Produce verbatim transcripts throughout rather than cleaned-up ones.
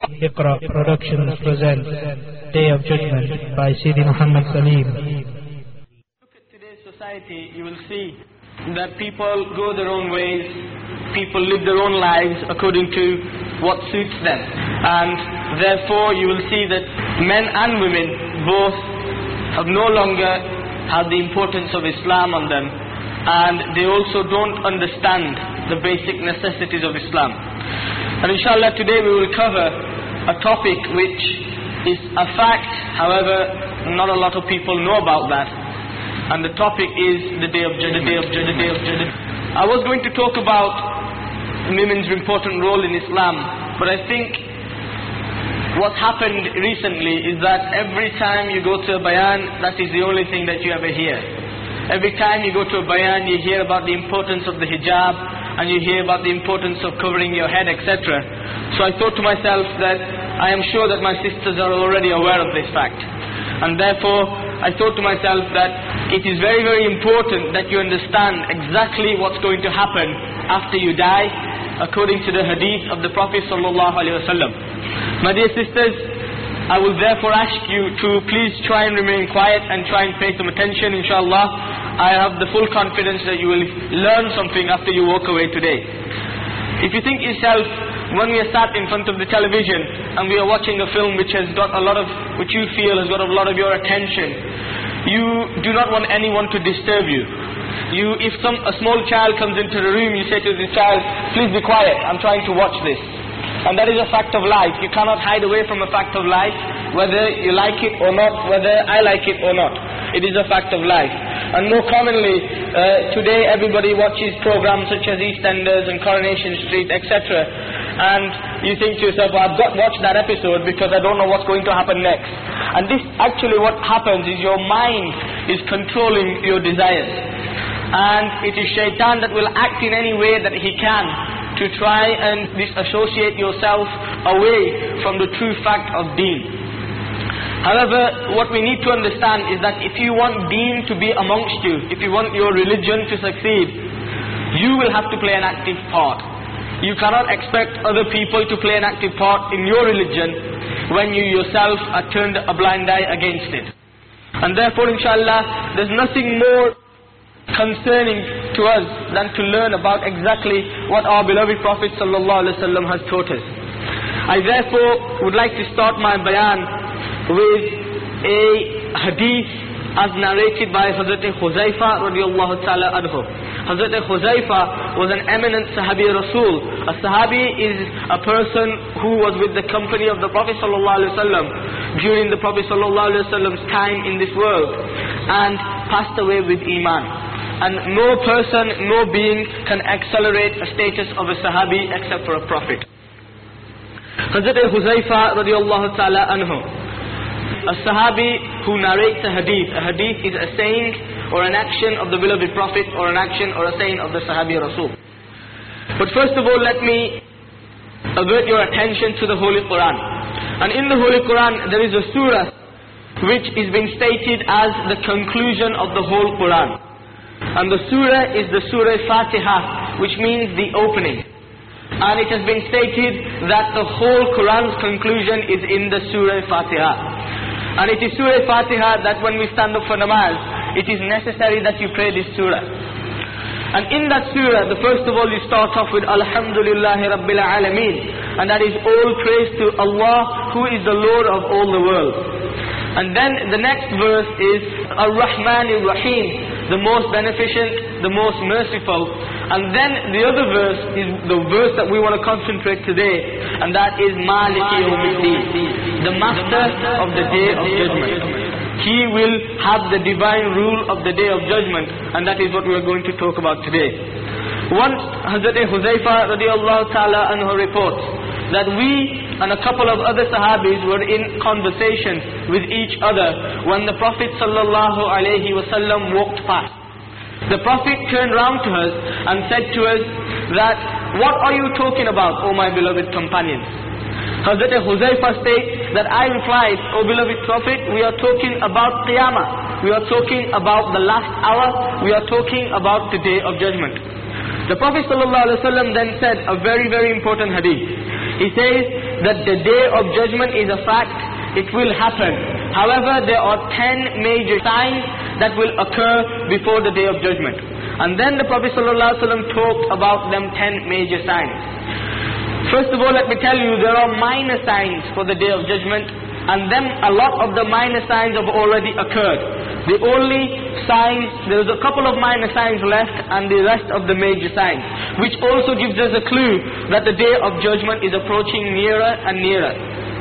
Iqra Productions presents Day of Judgment by Sidi Muhammad Salim. Look at today's society, you will see that people go their own ways, people live their own lives according to what suits them. And therefore you will see that men and women both have no longer had the importance of Islam on them, and they also don't understand the basic necessities of Islam. And inshallah today we will cover a topic which is a fact, however not a lot of people know about that. And the topic is the Day of Judgment. The Day of Judgment. The Day of Judgment. I was going to talk about women's important role in Islam, but I think what happened recently is that every time you go to a bayan, that is the only thing that you ever hear. Every time you go to a bayan, you hear about the importance of the hijab, and you hear about the importance of covering your head, et cetera. So I thought to myself that I am sure that my sisters are already aware of this fact. And therefore, I thought to myself that it is very, very important that you understand exactly what's going to happen after you die, according to the hadith of the Prophet sallallahu alaihi wasallam. My dear sisters, I will therefore ask you to please try and remain quiet and try and pay some attention, inshallah. I have the full confidence that you will learn something after you walk away today. If you think yourself, when we are sat in front of the television and we are watching a film which has got a lot of, which you feel has got a lot of your attention, you do not want anyone to disturb you. You, if some, a small child comes into the room, you say to the child, please be quiet, I'm trying to watch this. And that is a fact of life. You cannot hide away from a fact of life, whether you like it or not, whether I like it or not. It is a fact of life. And more commonly, uh, today everybody watches programs such as EastEnders and Coronation Street, et cetera. And you think to yourself, well, I've got to watch that episode because I don't know what's going to happen next. And this actually what happens is your mind is controlling your desires. And it is shaitan that will act in any way that he can to try and disassociate yourself away from the true fact of deen. However, what we need to understand is that if you want deen to be amongst you, if you want your religion to succeed, you will have to play an active part. You cannot expect other people to play an active part in your religion when you yourself are turned a blind eye against it. And therefore, inshallah, there's nothing more concerning to us than to learn about exactly what our beloved Prophet sallallahu alaihi wasallam has taught us. I therefore would like to start my bayan with a hadith as narrated by Hazrat Huzaifa radiallahu ta'ala anhu. Hazrat Huzaifa was an eminent Sahabi Rasul. A Sahabi is a person who was with the company of the Prophet sallallahu alaihi wasallam during the Prophet sallallahu alaihi wasallam's time in this world and passed away with Iman. And no person, no being can accelerate a status of a Sahabi except for a Prophet. Hazrat Huzaifa radiallahu ta'ala anhu, a Sahabi who narrates a hadith. A hadith is a saying or an action of the beloved Prophet, or an action or a saying of the Sahabi Rasul. But first of all, let me avert your attention to the Holy Quran. And in the Holy Quran there is a surah which is being stated as the conclusion of the whole Quran. And the surah is the Surah Fatiha, which means the opening. And it has been stated that the whole Quran's conclusion is in the Surah Fatiha. And it is Surah Fatiha that when we stand up for namaz, it is necessary that you pray this surah. And in that surah, the first of all you start off with Alhamdulillahi Rabbil Alameen. And that is all praise to Allah, who is the Lord of all the world. And then the next verse is Ar-Rahman Ar-Rahim, the most beneficent, the most merciful. And then the other verse is the verse that we want to concentrate today, and that is Maliki Yawmiddin, the master of the Day of Judgment. He will have the divine rule of the Day of Judgment, and that is what we are going to talk about today. Once Hazrat Huzaifa radiallahu ta'ala anhu reports that we and a couple of other Sahabis were in conversation with each other when the Prophet sallallahu alaihi wasallam walked past. The Prophet turned round to us and said to us that, what are you talking about, O my beloved companions? Hazrat Huzaifa states that I replied, O beloved Prophet, we are talking about Qiyamah. We are talking about the last hour. We are talking about the Day of Judgment. The Prophet ﷺ then said a very, very important hadith. He says that the day of judgment is a fact. It will happen. However, there are ten major signs that will occur before the day of judgment. And then the Prophet ﷺ talked about them ten major signs. First of all, let me tell you, there are minor signs for the day of judgment, and then a lot of the minor signs have already occurred. The only signs, there's a couple of minor signs left, and the rest of the major signs, which also gives us a clue that the day of judgment is approaching nearer and nearer.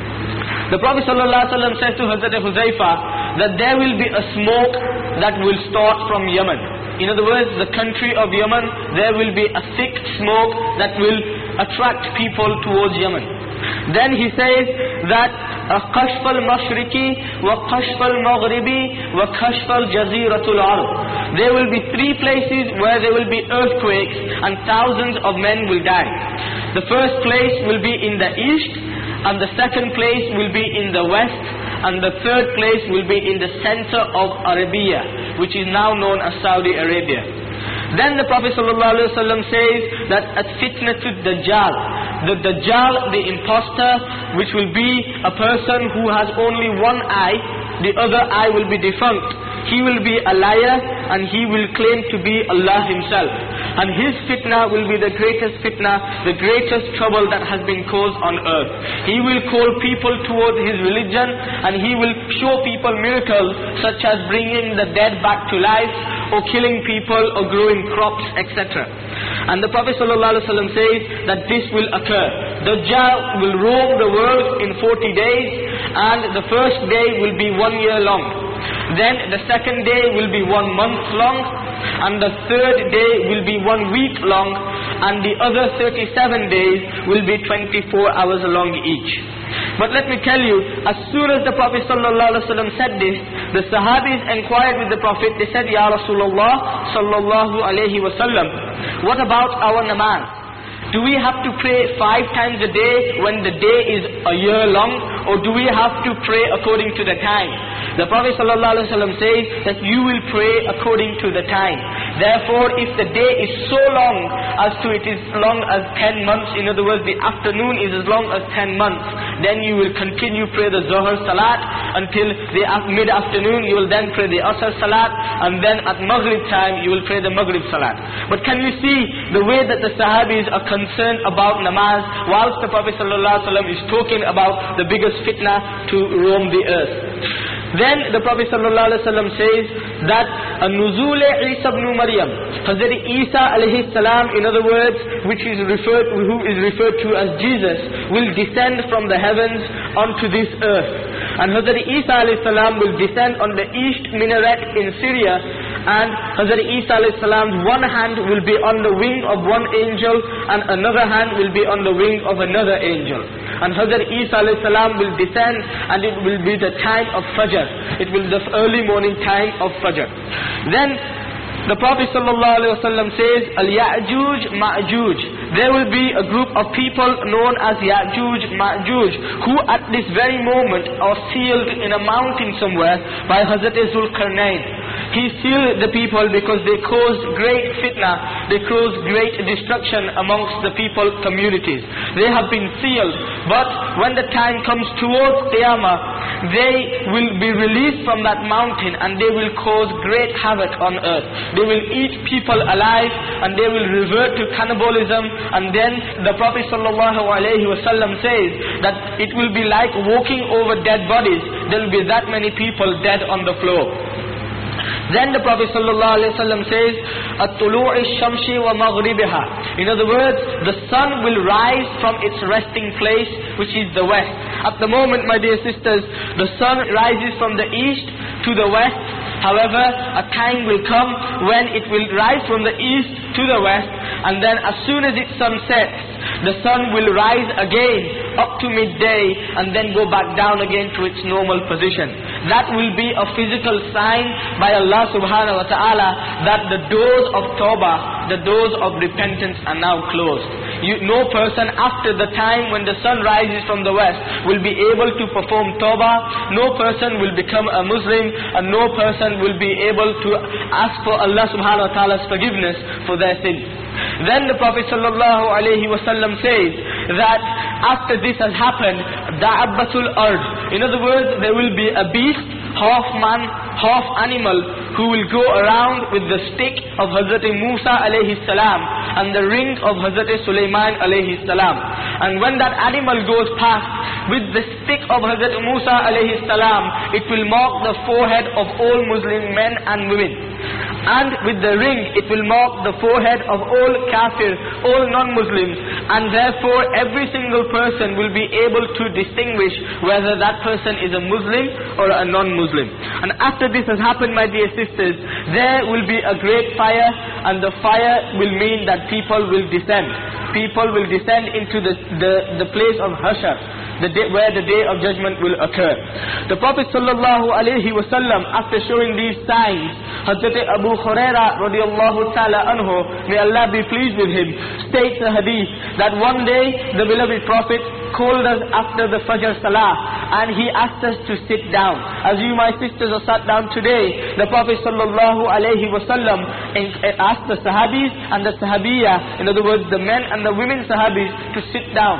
The Prophet ﷺ says to Hazrat Huzaifa that there will be a smoke that will start from Yemen. In other words, the country of Yemen, there will be a thick smoke that will attract people towards Yemen. Then he says that Kashf al-Mashriqi wa Kashf al-Maghribi wa Kashf al-Jaziratul Arab. There will be three places where there will be earthquakes and thousands of men will die. The first place will be in the east, and the second place will be in the west, and the third place will be in the center of Arabia, which is now known as Saudi Arabia. Then the Prophet ﷺ says that at-fitnatud Dajjal, the Dajjal, the impostor, which will be a person who has only one eye, the other eye will be defunct. He will be a liar, and he will claim to be Allah himself. And his fitna will be the greatest fitna, the greatest trouble that has been caused on earth. He will call people towards his religion, and he will show people miracles such as bringing the dead back to life, or killing people, or growing crops, et cetera. And the Prophet ﷺ says that this will occur. Dajjal will roam the world in forty days, and the first day will be one year long. Then the second day will be one month long, and the third day will be one week long, and the other thirty-seven days will be twenty-four hours long each. But let me tell you, as soon as the Prophet ﷺ said this, the Sahabis inquired with the Prophet. They said, Ya Rasulullah sallallahu alayhi wa sallam, what about our namaz? Do we have to pray five times a day when the day is a year long, or do we have to pray according to the time? The Prophet ﷺ says that you will pray according to the time. Therefore, if the day is so long as to it is long as ten months, in other words, the afternoon is as long as ten months, then you will continue pray the Zuhr Salat until the mid-afternoon. You will then pray the Asr Salat, and then at Maghrib time you will pray the Maghrib Salat. But can you see the way that the Sahabis are concerned about namaz, whilst the Prophet ﷺ is talking about the biggest fitna to roam the earth? Then the Prophet ﷺ says that Nuzul Isa ibn Maryam, Hazrat Isa alayhi salam, in other words, which is referred, who is referred to as Jesus, will descend from the heavens onto this earth. And Hazrat Isa alayhi salam will descend on the east minaret in Syria, and Hazrat Isa alayhi salam's one hand will be on the wing of one angel, and another hand will be on the wing of another angel. And Hazrat Isa alayhi salam will descend, and it will be the time of Fajr. It will be the early morning time of Fajr. Then the Prophet ﷺ says, Al-Ya'juj Ma'juj. There will be a group of people known as Ya'juj Ma'juj, who at this very moment are sealed in a mountain somewhere by Hazrat Zulkarnain. He sealed the people because they caused great fitna, they caused great destruction amongst the people communities. They have been sealed, but when the time comes towards Qiyamah, they will be released from that mountain, and they will cause great havoc on earth. They will eat people alive, and they will revert to cannibalism. And then the Prophet ﷺ says that it will be like walking over dead bodies. There will be that many people dead on the floor. Then the Prophet ﷺ says, At-tulu'i shamshi wa maghribiha. In other words, the sun will rise from its resting place, which is the west. At the moment, my dear sisters, the sun rises from the east to the west. However, a time will come when it will rise from the east to the west, and then as soon as its sun sets, the sun will rise again up to midday, and then go back down again to its normal position. That will be a physical sign by Allah subhanahu wa ta'ala that the doors of Tawbah, the doors of repentance are now closed. You, no person after the time when the sun rises from the west will be able to perform Tawbah. No person will become a Muslim, and no person will be able to ask for Allah subhanahu wa ta'ala's forgiveness for their sins. Then the Prophet sallallahu alaihi wasallam says that after this has happened, da'abbatul ard. In other words, there will be a beast, half man, half animal, who will go around with the stick of Hazrat Musa alayhi salam and the ring of Hazrat Sulaiman alayhi salam. And when that animal goes past with the stick of Hazrat Musa alayhi salam, it will mark the forehead of all Muslim men and women. And with the ring, it will mark the forehead of all kafir, all non-Muslims. And therefore, every single person will be able to distinguish whether that person is a Muslim or a non-Muslim. And after this has happened, my dear sisters, there will be a great fire, and the fire will mean that people will descend. People will descend into the, the, the place of Hashar, the day, where the day of judgment will occur. The Prophet sallallahu alaihi wasallam, after showing these signs, Hazrat Abu Huraira radiallahu ta'ala anhu, may Allah be pleased with him, states a hadith that one day the beloved Prophet called us after the Fajr Salah and he asked us to sit down. As you my sisters are sat down today, the Prophet sallallahu alaihi wasallam asked the Sahabis and the Sahabiya, in other words the men and the women Sahabis, to sit down.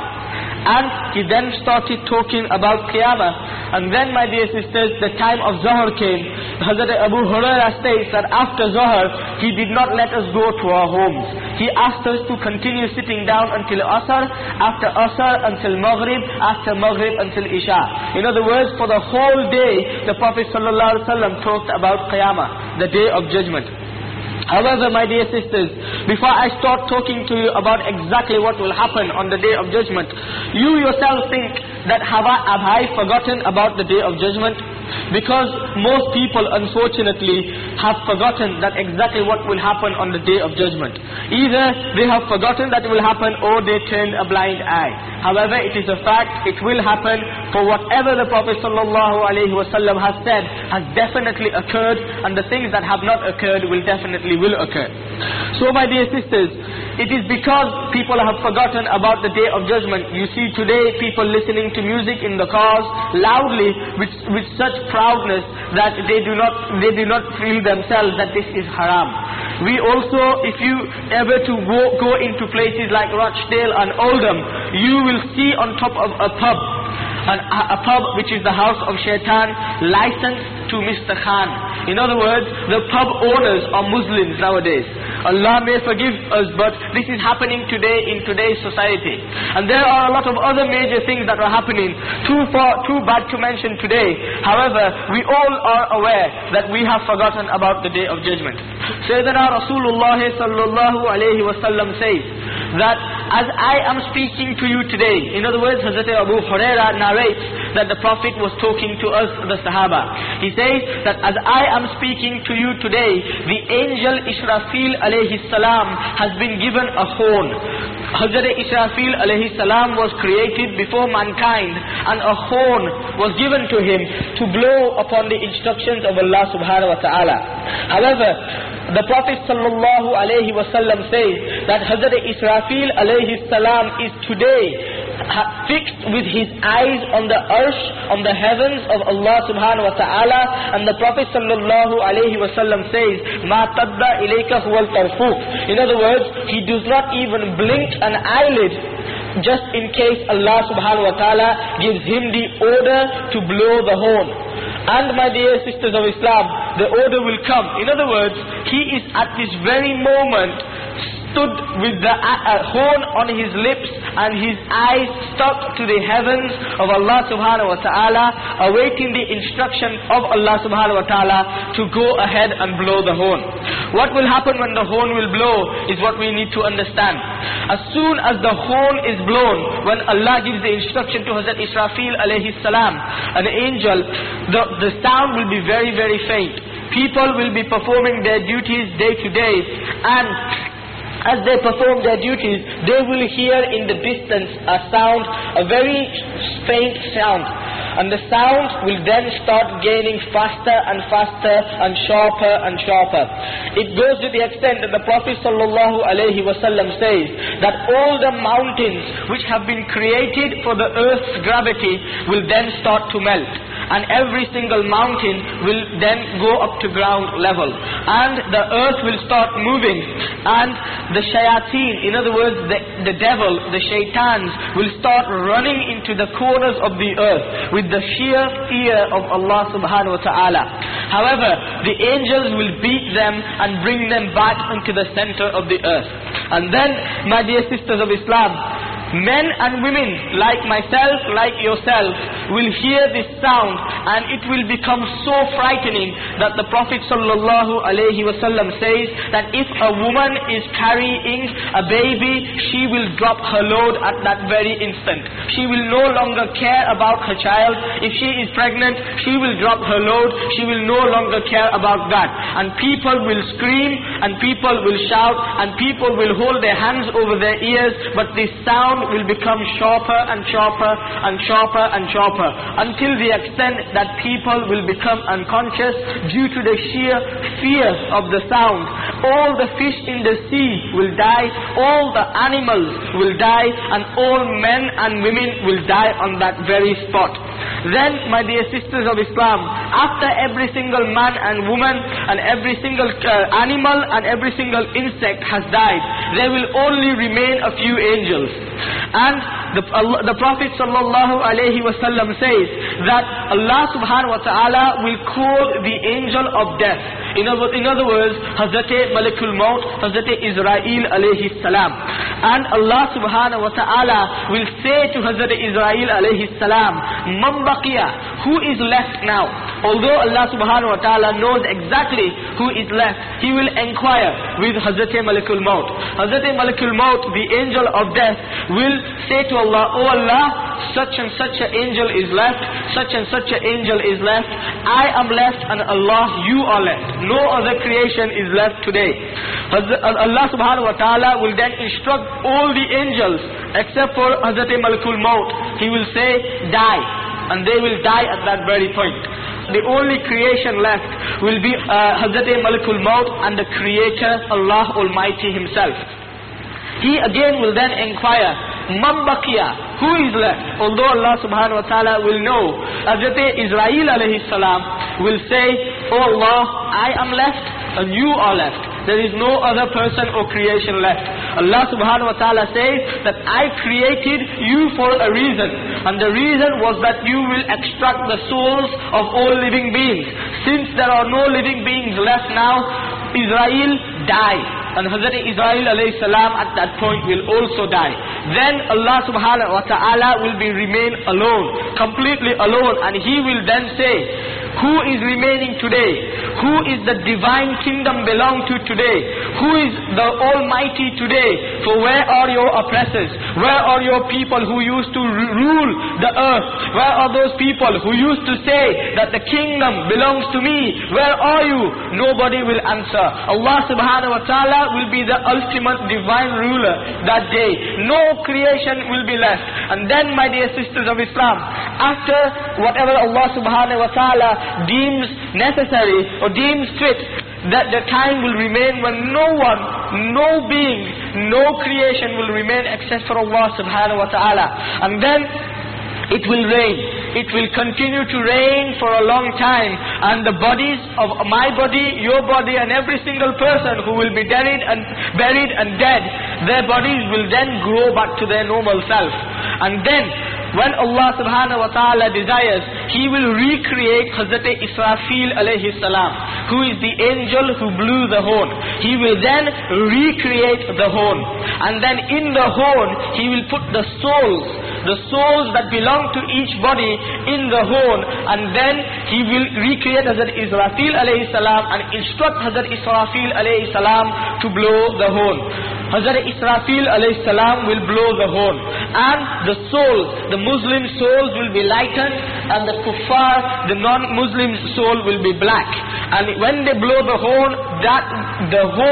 And he then started talking about Qiyamah. And then, my dear sisters, the time of Zuhr came. Hazrat Abu Huraira states that after Zuhr, he did not let us go to our homes. He asked us to continue sitting down until Asr, after Asr until Maghrib, after Maghrib until Isha. In other words, for the whole day, the Prophet sallallahu alaihi wasallam talked about Qiyamah, the day of judgment. However, my dear sisters, before I start talking to you about exactly what will happen on the day of judgment, you yourself think that have I, have I forgotten about the day of judgment? Because most people, unfortunately, have forgotten that exactly what will happen on the day of judgment. Either they have forgotten that it will happen, or they turn a blind eye. However, it is a fact, it will happen, for whatever the Prophet sallallahu alaihi wasallam has said has definitely occurred, and the things that have not occurred will definitely will occur. So my dear sisters, it is because people have forgotten about the day of judgment. You see today people listening to music in the cars loudly with, with such proudness that they do not they do not feel themselves that this is haram. We also, if you ever to go, go into places like Rochdale and Oldham, you will see on top of a pub, an, a, a pub which is the house of Shaitan, licensed to Mister Khan. In other words, the pub owners are Muslims nowadays. Allah may forgive us, but this is happening today in today's society. And there are a lot of other major things that are happening, too far, too bad to mention today. However, we all are aware that we have forgotten about the day of judgment. Sayyidina Rasulullah sallallahu alayhi wasallam says that as I am speaking to you today, in other words, Hazrat Abu Huraira narrates that the Prophet was talking to us, the Sahaba. He says that as I am speaking to you today, the angel Israfil alayhi salam has been given a horn. Hazrat Israfil alayhi salam was created before mankind, and a horn was given to him to blow upon the instructions of Allah subhanahu wa ta'ala. However, the Prophet sallallahu alayhi wasallam says that Hazrat Israfil alayhi salam is today fixed with his eyes on the arsh, on the heavens of Allah subhanahu wa ta'ala, and the Prophet sallallahu alayhi wasallam says, Ma tadda ilayka huwal tarfuq. In other words, he does not even blink an eyelid, just in case Allah subhanahu wa ta'ala gives him the order to blow the horn. And my dear sisters of Islam, the order will come. In other words, he is at this very moment stood with the uh, horn on his lips and his eyes stuck to the heavens of Allah subhanahu wa ta'ala, awaiting the instruction of Allah subhanahu wa ta'ala to go ahead and blow the horn. What will happen when the horn will blow is what we need to understand. As soon as the horn is blown, when Allah gives the instruction to Hazrat Israfil alayhi salam, an angel, the, the sound will be very very faint. People will be performing their duties day to day, and as they perform their duties, they will hear in the distance a sound, a very faint sound. And the sound will then start gaining faster and faster and sharper and sharper. It goes to the extent that the Prophet sallallahu alaihi wasallam says that all the mountains which have been created for the earth's gravity will then start to melt. and every single mountain will then go up to ground level, and the earth will start moving, and the shayateen, in other words the, the devil, the shaitans, will start running into the corners of the earth with the sheer fear of Allah subhanahu wa ta'ala. However, the angels will beat them and bring them back into the center of the earth. And then, my dear sisters of Islam, men and women like myself, like yourself, will hear this sound, and it will become so frightening that the Prophet sallallahu alaihi wasallam says that if a woman is carrying a baby, she will drop her load at that very instant. She will no longer care about her child. If she is pregnant, she will drop her load. She will no longer care about that. And people will scream, and people will shout, and people will hold their hands over their ears, but this sound will become sharper and sharper and sharper and sharper, until the extent that people will become unconscious due to the sheer fear of the sound. All the fish in the sea will die, all the animals will die, and all men and women will die on that very spot. Then, my dear sisters of Islam, after every single man and woman and every single uh, animal and every single insect has died, there will only remain a few angels. And the, uh, the Prophet sallallahu alaihi wasallam says that Allah subhanahu wa ta'ala will call the angel of death. In other, in other words, Hazrat Malakul Maut, Hazrat Israel alayhi salam. And Allah subhanahu wa ta'ala will say to Hazrat Israel alayhi salam, Man baqiya, who is left now? Although Allah subhanahu wa ta'ala knows exactly who is left, He will inquire with Hazrat Malakul Maut. Hazrat Malakul Maut, the angel of death, will say to Allah, Oh Allah, such and such an angel is left, such and such an angel is left, I am left, and Allah, you are left. No other creation is left today. Allah subhanahu wa ta'ala will then instruct all the angels except for Hazrat Malakul Maut. He will say, die, and they will die at that very point. The only creation left will be uh, Hazrat Malakul Maut and the Creator, Allah Almighty Himself. He again will then inquire, Man baqiya, who is left? Although Allah subhanahu wa ta'ala will know, Hazrat Israel alayhi salam will say, Oh Allah, I am left and you are left. There is no other person or creation left. Allah subhanahu wa ta'ala says that I created you for a reason, and the reason was that you will extract the souls of all living beings. Since there are no living beings left now, Israel died, and Hazrat Israel alayhi salam at that point will also die. Then Allah subhanahu wa ta'ala will be remain alone, completely alone, and He will then say, who is remaining today? Who is the divine kingdom belong to today? Who is the Almighty today? For where are your oppressors? Where are your people who used to rule the earth? Where are those people who used to say that the kingdom belongs to me? Where are you? Nobody will answer. Allah subhanahu wa ta'ala will be the ultimate divine ruler that day. No creation will be left. And then, my dear sisters of Islam, after whatever Allah subhanahu wa ta'ala deems necessary or deems fit, that the time will remain when no one, no being, no creation will remain except for Allah subhanahu wa ta'ala. And then it will rain. It will continue to rain for a long time, and the bodies of my body, your body, and every single person who will be buried and buried and dead, their bodies will then grow back to their normal self. And then, when Allah subhanahu wa ta'ala desires, He will recreate Hazrat Israfil alayhi salam, who is the angel who blew the horn. He will then recreate the horn, and then in the horn He will put the souls, the souls that belong to each body in the horn, and then He will recreate Hazrat Israfil alayhi salam and instruct Hazrat Israfil alayhi salam to blow the horn. Hazrat Israfil alayhi salam will blow the horn, and the souls, the Muslim souls will be lightened, and the kuffar, the non-Muslim soul will be black. And when they blow the horn, that the horn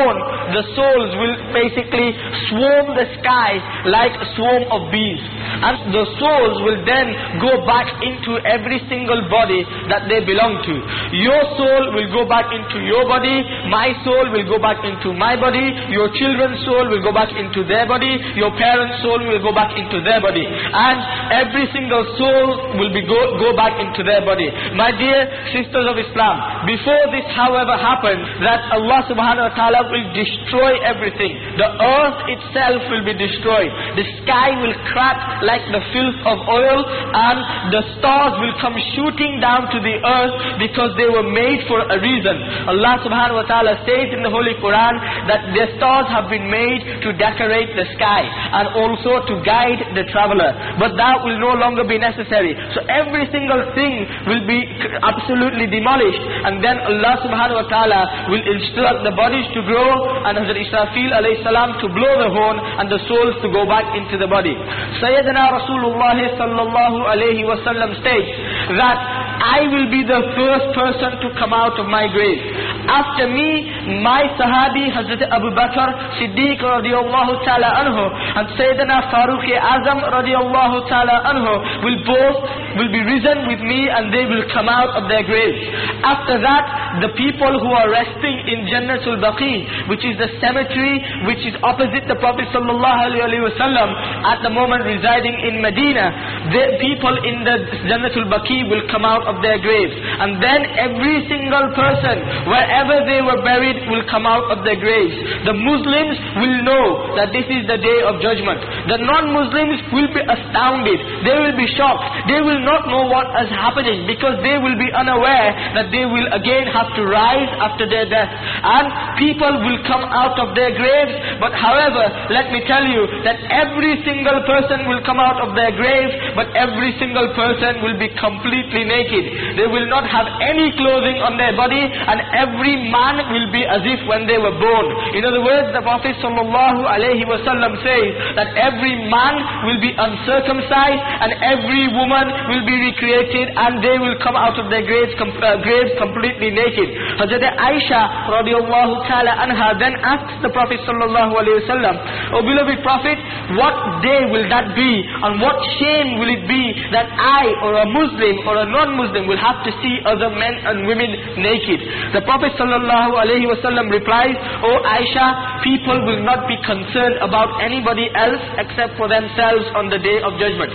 the souls will basically swarm the sky like a swarm of bees. And the souls will then go back into every single body that they belong to. Your soul will go back into your body, my soul will go back into my body, your children's soul will go back into their body, your parents' soul will go back into their body, and every single soul will be go, go back into their body. My dear sisters of Islam, before this however happened, that Allah subhanahu wa ta'ala will destroy everything. The earth itself will be destroyed. The sky will crack like the filth of oil, and the stars will come shooting down to the earth because they were made for a reason. Allah subhanahu wa ta'ala says in the Holy Quran that the stars have been made to decorate the sky and also to guide the traveler. But that will no longer be necessary. So every single thing will be absolutely demolished, and then Allah subhanahu wa ta'ala will instruct the bodies to grow, and Hazrat Israfil alayhi salam to blow the horn, and the souls to go back into the body. Sayyidina Rasulullah sallallahu alayhi wa sallam states that I will be the first person to come out of my grave. After me, my Sahabi Hazrat Abu Bakr Siddiq radiallahu ta'ala anhu and Sayyidina Farooq Azam radiallahu ta'ala anhu will both will be risen with me, and they will come out of their graves. After that, the people who are resting in Jannatul Baqi, which is the cemetery which is opposite the Prophet sallallahu alaihi wasallam, at the moment residing in Medina, the people in the Jannatul Baqi will come out of their graves, and then every single person wherever they were buried will come out of their graves. The Muslims will know that this is the day of judgment. The non-Muslims will be astounded. They will be shocked. They will not know what is happening because they will be unaware that they will again have to rise after their death. And people will come out of their graves, but however, let me tell you that every single person will come out of their grave, but every single person will be completely naked. They will not have any clothing on their body, and every man will be as if when they were born. In other words, the Prophet sallallahu alaihi wasallam says that every man will be uncircumcised and every woman will be recreated, and they will come out of their graves, com uh, graves completely naked. Hazrat Aisha radiallahu ta'ala anha then asked the Prophet sallallahu alaihi wasallam, "O beloved Prophet, what day will that be, and what shame will it be that I or a Muslim or a non-Muslim will have to see other men and women naked?" The Prophet sallallahu alaihi wasallam replies, "O Aisha, people will not be concerned about anybody else except for themselves on the day of judgment.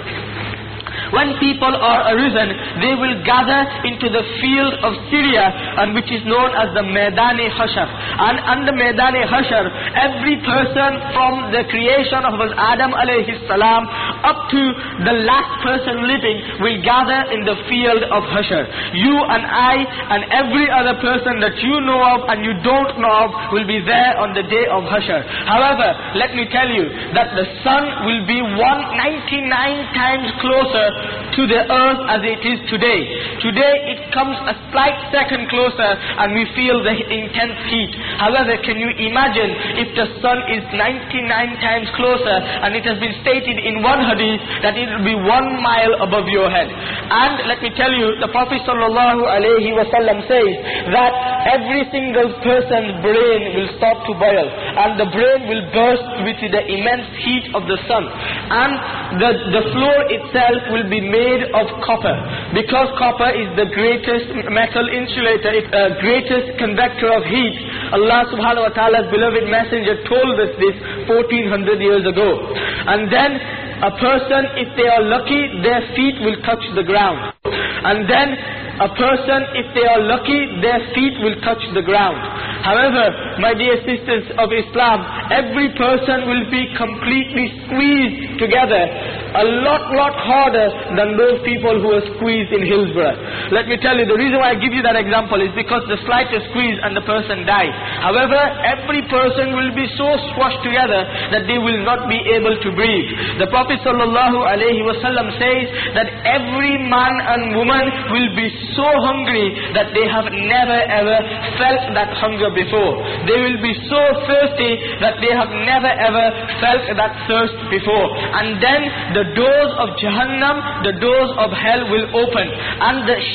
When people are arisen, they will gather into the field of Syria, and which is known as the Maidani Hashar. And under Maidani Hashar, every person from the creation of Adam alayhi salam up to the last person living will gather in the field of Hashar. You and I and every other person that you know of and you don't know of will be there on the day of Hashar. However, let me tell you that the sun will be one hundred ninety-nine times closer to the earth as it is today. Today it comes a slight second closer and we feel the intense heat. However, can you imagine if the sun is ninety-nine times closer, and it has been stated in one hadith that it will be one mile above your head. And let me tell you, the Prophet sallallahu alaihi wasallam says that every single person's brain will start to boil, and the brain will burst with the immense heat of the sun, and the, the floor itself will be made of copper, because copper is the greatest metal insulator, it, uh, greatest conductor of heat. Allah subhanahu wa ta'ala's beloved messenger told us this fourteen hundred years ago. And then a person, if they are lucky, their feet will touch the ground. And then a person, if they are lucky, their feet will touch the ground. However, my dear sisters of Islam, every person will be completely squeezed together, a lot, lot harder than those people who are squeezed in Hillsborough. Let me tell you, the reason why I give you that example is because the slightest squeeze and the person dies. However, every person will be so squashed together that they will not be able to breathe. The Prophet sallallahu alaihi wasallam says that every man and woman will be so hungry that they have never ever felt that hunger before. They will be so thirsty that they have never ever felt that thirst before. And then the doors of Jahannam, the doors of hell will open, and the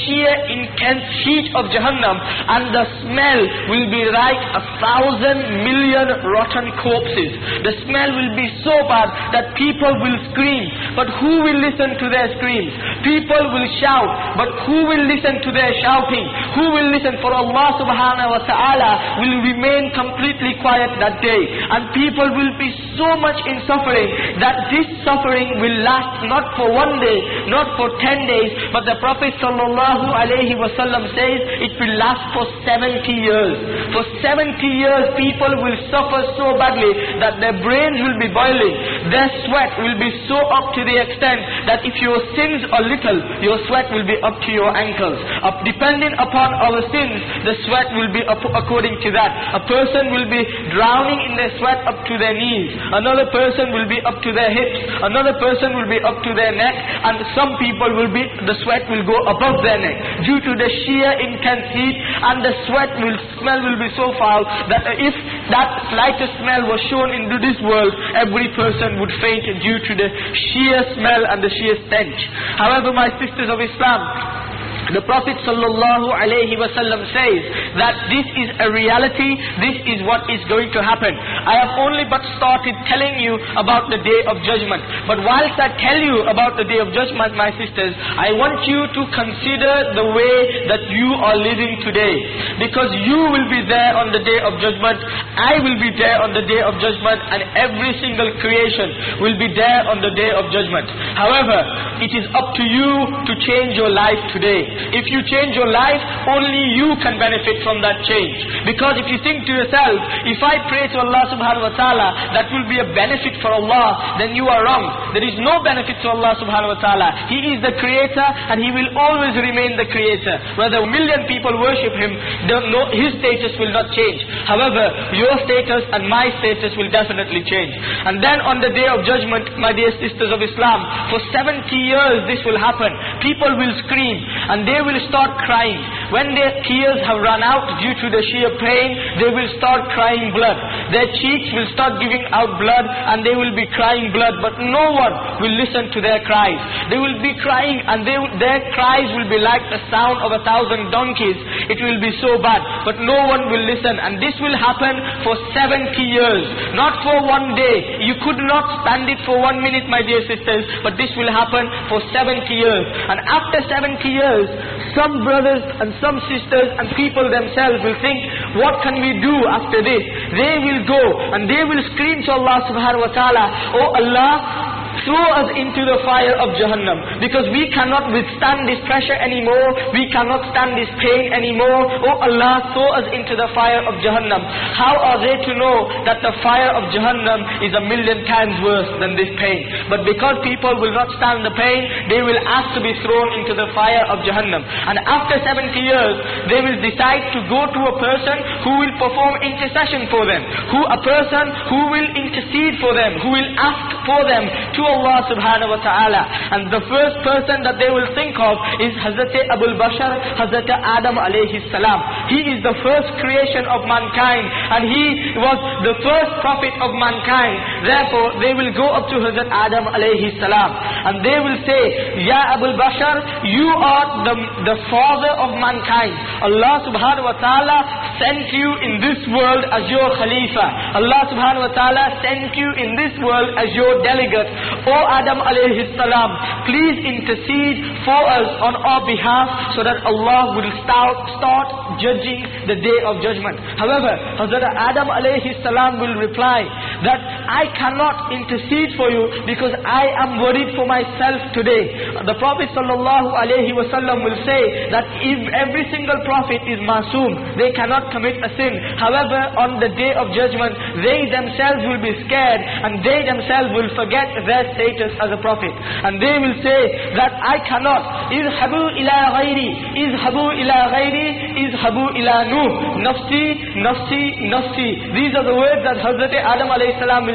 sheer intense heat of Jahannam, and the smell will be like a thousand million rotten corpses. The smell will be so bad that people will scream, but who will listen to their screams? People will shout, but who will listen to their shouting? Who will listen? For Allah subhanahu wa ta'ala will remain completely quiet that day, and people will be so much in suffering that this suffering will last not for one day, not for ten days, but the Prophet sallallahu alaihi wasallam says it will last for seventy years. For seventy years people will suffer so badly that their brains will be boiling, their sweat will be so up to the extent that if your sins are little, your sweat will be up to your ankles. Up, depending upon our sins, the sweat will be up according to that. A person will be drowning in their sweat up to their knees, another person will be up to their hips, another person will be up to their neck, and some people will be, the sweat will go above their neck due to the sheer intense heat, and the sweat will smell will be so foul that if that slightest smell was shown into this world, every person would faint due to the sheer smell and the sheer stench. However, my sisters of Islam, the Prophet sallallahu alaihi wasallam says that this is a reality, this is what is going to happen. I have only but started telling you about the day of judgment. But whilst I tell you about the day of judgment, my sisters, I want you to consider the way that you are living today. Because you will be there on the day of judgment, I will be there on the day of judgment, and every single creation will be there on the day of judgment. However, it is up to you to change your life today. If you change your life, only you can benefit from that change. Because if you think to yourself, if I pray to Allah subhanahu wa ta'ala, that will be a benefit for Allah, then you are wrong. There is no benefit to Allah subhanahu wa ta'ala. He is the creator, and He will always remain the creator. Whether a million people worship Him, no, His status will not change. However, your status and my status will definitely change. And then on the day of judgment, my dear sisters of Islam, for seventy years this will happen. People will scream, and they will start crying. When their tears have run out due to the sheer pain, they will start crying blood. Their cheeks will start giving out blood, and they will be crying blood, but no one will listen to their cries. They will be crying, and they, their cries will be like the sound of a thousand donkeys. It will be so bad, but no one will listen, and this will happen for seventy years, not for one day. You could not stand it for one minute, my dear sisters, but this will happen for seventy years. And after seventy years, some brothers and some sisters and people themselves will think, what can we do after this? They will go and they will scream to Allah subhanahu wa ta'ala, oh Allah, throw us into the fire of Jahannam, because we cannot withstand this pressure anymore, we cannot stand this pain anymore. Oh Allah, throw us into the fire of Jahannam. How are they to know that the fire of Jahannam is a million times worse than this pain? But because people will not stand the pain, they will ask to be thrown into the fire of Jahannam. And after seventy years, they will decide to go to a person who will perform intercession for them, who a person who will intercede for them, who will ask for them to Allah subhanahu wa ta'ala. And the first person that they will think of is Hazrat Abul Bashar, Hazrat Adam alayhi salam. He is the first creation of mankind, and he was the first prophet of mankind. Therefore, they will go up to Hazrat Adam alayhi salam, and they will say, Ya Abul Bashar, you are the, the father of mankind. Allah subhanahu wa ta'ala sent you in this world as your Khalifa. Allah subhanahu wa ta'ala sent you in this world as your delegate. O Adam alayhi salam, please intercede for us on our behalf so that Allah will start, start judging the day of judgment. However, Hazrat Adam alayhi salam will reply that I cannot intercede for you because I am worried for myself today. The Prophet sallallahu alayhi wasallam will say that if every single prophet is masoom, they cannot commit a sin. However, on the day of judgment, they themselves will be scared, and they themselves will forget their status as a prophet, and they will say that I cannot. Izhabu ila ghairi, izhabu ila ghairi, izhabu ila Nuh, nafsi, nafsi, nafsi. These are the words that Hazrat Adam alayhi salam will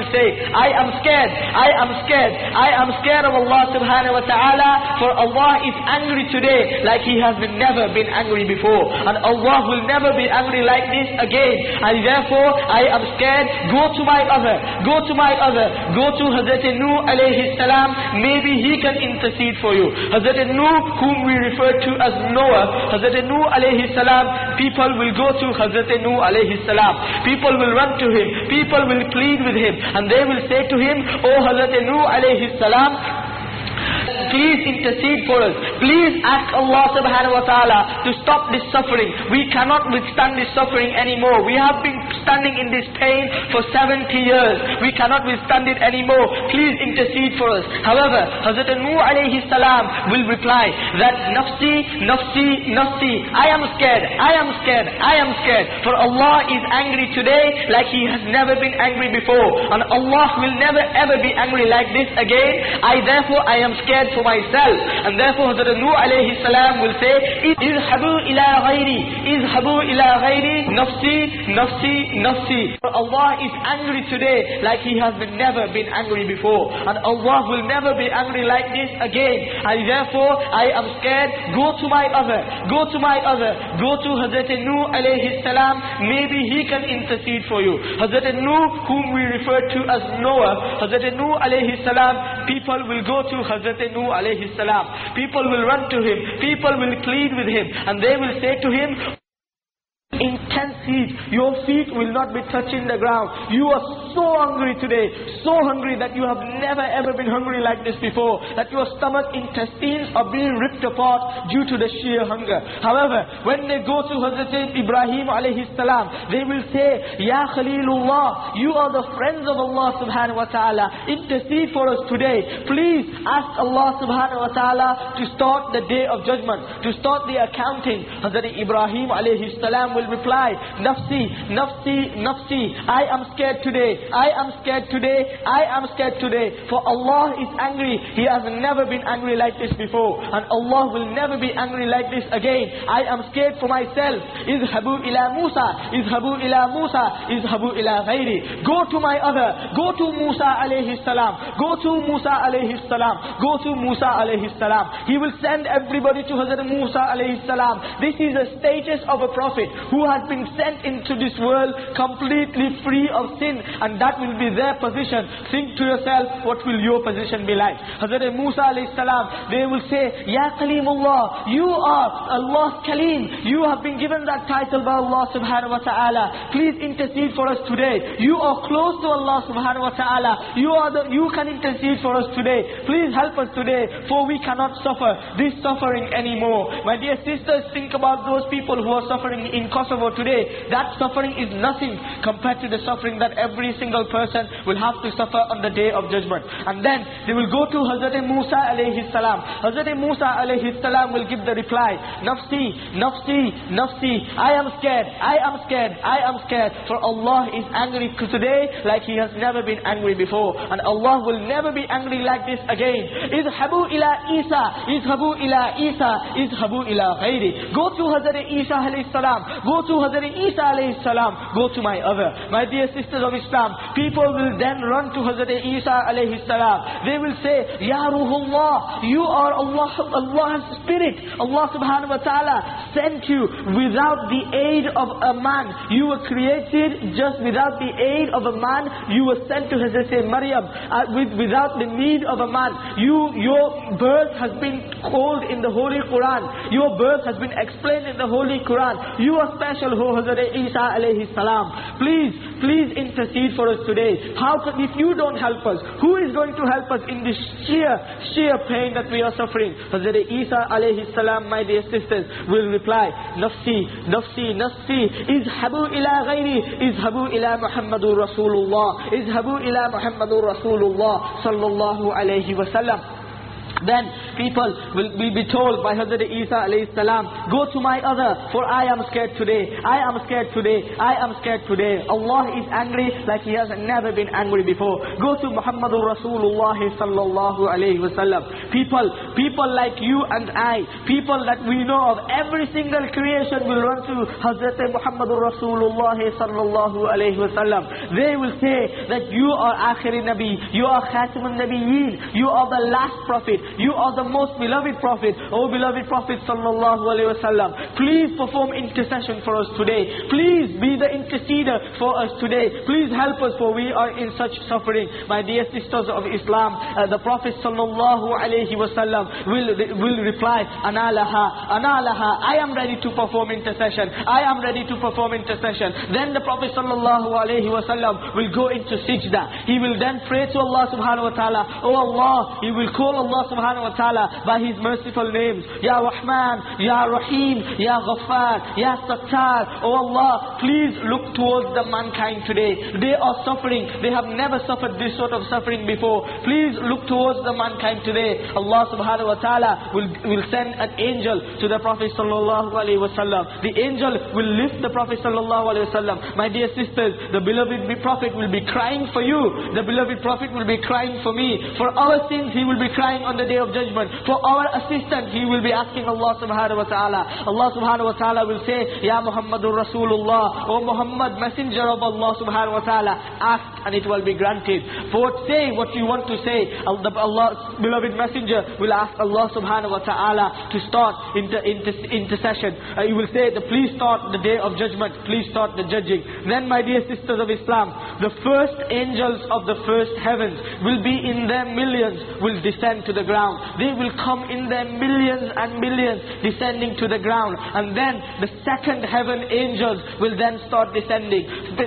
will say, I am scared, I am scared, I am scared of Allah subhanahu wa ta'ala, for Allah is angry today like He has been never been angry before. And Allah will never be angry like this again. And therefore, I am scared. Go to my other, go to my other, go to Hazrat Nuh alayhi salam, maybe he can intercede for you. Hazrat Nuh, whom we refer to as Noah, Hazrat Nuh alayhi salam, people will go to Hazrat Nuh alayhi salam. People will run to him, people will plead with him, and they will say to him, Oh Hazrat Nuh alayhi salam, please intercede for us. Please ask Allah subhanahu wa ta'ala to stop this suffering. We cannot withstand this suffering anymore. We have been standing in this pain for seventy years. We cannot withstand it anymore. Please intercede for us. However, Hazrat Nuh alayhi salam will reply that nafsi, nafsi, nafsi, I am scared, I am scared, I am scared. For Allah is angry today like He has never been angry before. And Allah will never ever be angry like this again. I therefore I am scared for myself. And therefore Hazrat Nuh alayhi salam will say, Izhabu ila ghayri, Izhabu ila ghayri, nafsi, nafsi, nafsi. For Allah is angry today like He has been never been angry before. And Allah will never be angry like this again. And therefore I am scared. Go to my other, go to my other, go to Hazrat Nuh alayhi salam, maybe he can intercede for you. Hazrat Nuh, whom we refer to as Noah, Hazrat Nuh alayhi salam, people will go to Hazrat Nuh alayhi salam. People will run to him, people will plead with him, and they will say to him, intense heat, your feet will not be touching the ground. You are so hungry today, so hungry that you have never ever been hungry like this before, that your stomach intestines are being ripped apart due to the sheer hunger. However, when they go to Hazrat Ibrahim alayhi salam, they will say, Ya Khalilullah, you are the friends of Allah subhanahu wa ta'ala, intercede for us today. Please ask Allah subhanahu wa ta'ala to start the day of judgment, to start the accounting. Hazrat Ibrahim alayhi salam will reply, Nafsi, Nafsi, Nafsi, I am scared today, I am scared today, I am scared today. For Allah is angry. He has never been angry like this before, and Allah will never be angry like this again. I am scared for myself. Izhabu ila Musa, Izhabu ila Musa, Izhabu ila ghayri. Go to my other, go to Musa alayhi salam, go to Musa alayhi salam, go to Musa alayhi salam. He will send everybody to Hazrat Musa alayhi salam. This is the status of a prophet who has been sent into this world completely free of sin, and that will be their position. Think to yourself, what will your position be like? Hazrat Musa alayhi salam, they will say, Ya Kalimullah, you are Allah's Kalim. You have been given that title by Allah subhanahu wa ta'ala. Please intercede for us today. You are close to Allah subhanahu wa ta'ala. You are the, you can intercede for us today. Please help us today, for we cannot suffer this suffering anymore. My dear sisters, think about those people who are suffering in Kosovo today. That suffering is nothing compared to the suffering that every single person will have to suffer on the day of judgment. And then they will go to Hazrat Musa alayhi salam. Hazrat Musa alayhi salam will give the reply, Nafsi, Nafsi, Nafsi, I am scared, I am scared, I am scared. For Allah is angry today like He has never been angry before, and Allah will never be angry like this again. Izhabu ila Isa, Izhabu ila Isa, Izhabu ila ghayri. Go to Hazrat Isa alayhi salam, go to Hazrat Isa alayhi salam, go to my other. My dear sisters of Islam, people will then run to Hazrat Isa alayhi salam. They will say, Ya Ruhullah, you are Allah, Allah's spirit. Allah subhanahu wa ta'ala sent you without the aid of a man. You were created just without the aid of a man. You were sent to Hazrat Maryam uh, with, without the need of a man. You, your birth has been called in the Holy Quran. Your birth has been explained in the Holy Quran. You are special, who Hazrat Isa alayhi salam. Please, please intercede for us today. How can, if you don't help us, who is going to help us in this sheer, sheer pain that we are suffering? Hazrat Isa alayhi salam, my dear sisters, will reply, Nafsi, Nafsi, Nafsi, Izhabu ila ghayri, Izhabu ila Muhammadur Rasulullah, Izhabu ila Muhammadur Rasulullah sallallahu alayhi wa sallam. Then people will, will be told by Hazrat Isa alayhi salam, go to my other, for I am scared today, I am scared today, I am scared today. Allah is angry like He has never been angry before. Go to Muhammadur Rasulullah sallallahu alayhi wasallam. People, people like you and I, people that we know of, every single creation will run to Hazrat Muhammadur Rasulullah sallallahu alayhi wasallam. They will say that you are Akhiri Nabi, you are Khatamun Nabiyeen, you are the last prophet, you are the most beloved prophet. O beloved prophet sallallahu alayhi wasallam, please perform intercession for us today. Please be the interceder for us today. Please help us, for we are in such suffering. My dear sisters of Islam, uh, the Prophet sallallahu alayhi wasallam will, will reply, Ana laha, Ana laha, I am ready to perform intercession. I am ready to perform intercession. Then the Prophet sallallahu alayhi wasallam will go into sijda. He will then pray to Allah subhanahu wa ta'ala. Oh Allah, he will call Allah subhanahu wa ta'ala by His merciful names. Ya Rahman, Ya Rahim, Ya Ghaffar, Ya Sattar. Oh Allah, please look towards the mankind today. They are suffering. They have never suffered this sort of suffering before. Please look towards the mankind today. Allah subhanahu wa ta'ala will, will send an angel to the Prophet sallallahu alayhi wasallam. The angel will lift the Prophet sallallahu alayhi wasallam. My dear sisters, the beloved Prophet will be crying for you. The beloved Prophet will be crying for me. For our sins, he will be crying on the day of judgment. For our assistance, he will be asking Allah subhanahu wa ta'ala. Allah subhanahu wa ta'ala will say, Ya Muhammadur Rasulullah, O Muhammad, messenger of Allah subhanahu wa ta'ala, ask and it will be granted. For say what you want to say. Allah, Allah's beloved messenger will ask Allah subhanahu wa ta'ala to start inter, inter, intercession. Uh, he will say, please start the day of judgment. Please start the judging. Then, my dear sisters of Islam, the first angels of the first heavens will be in their millions, will descend to the ground. They will come in their millions and millions descending to the ground. And then the second heaven angels will then start descending.